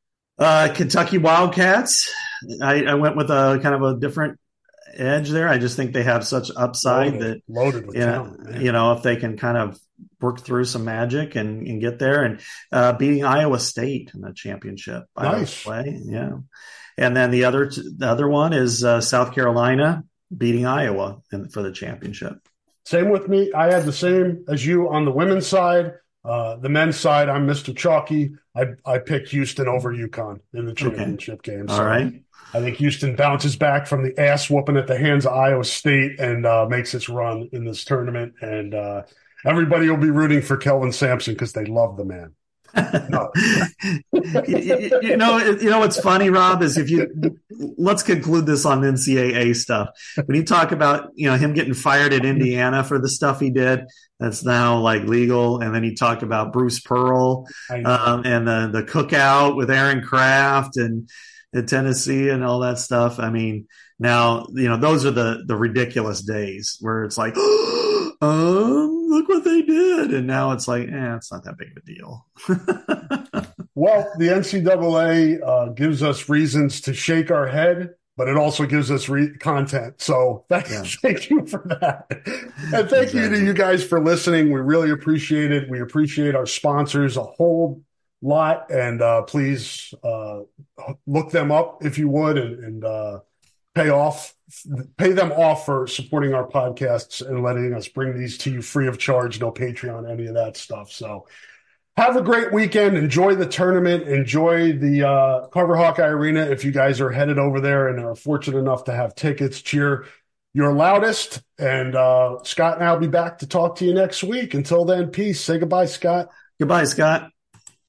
Uh, Kentucky Wildcats. I, I went with a kind of a different edge there. I just think they have such upside Loaded, that loaded with you know, talent, man. you know, if they can kind of work through some magic and, and get there, and uh, beating Iowa State in the championship. Nice. Play. Yeah. And then the other, the other one is uh, South Carolina beating Iowa in, for the championship. Same with me. I had the same as you on the women's side. Uh, the men's side, I'm Mister Chalky. I I picked Houston over UConn in the championship okay. game. So all right. I think Houston bounces back from the ass whooping at the hands of Iowa State and uh, makes its run in this tournament. And uh, everybody will be rooting for Kelvin Sampson because they love the man. No. you, you know, you know what's funny, Rob, is if you let's conclude this on N C double A stuff. When you talk about you know him getting fired at Indiana for the stuff he did, that's now like legal, and then he talked about Bruce Pearl um, and the the cookout with Aaron Kraft and at Tennessee and all that stuff. I mean, now you know those are the the ridiculous days where it's like. Um, look what they did. And now it's like, eh, it's not that big of a deal. Well, the N C double A uh, gives us reasons to shake our head, but it also gives us re- content. So thank, yeah. thank you for that. And thank exactly. you to you guys for listening. We really appreciate it. We appreciate our sponsors a whole lot. And uh, please uh, look them up if you would and, and uh, pay off. Pay them off for supporting our podcasts and letting us bring these to you free of charge, no Patreon, any of that stuff. So have a great weekend. Enjoy the tournament. Enjoy the uh, Carver Hawkeye Arena. If you guys are headed over there and are fortunate enough to have tickets, cheer your loudest. And uh, Scott and I will be back to talk to you next week. Until then, peace. Say goodbye, Scott. Goodbye, Scott.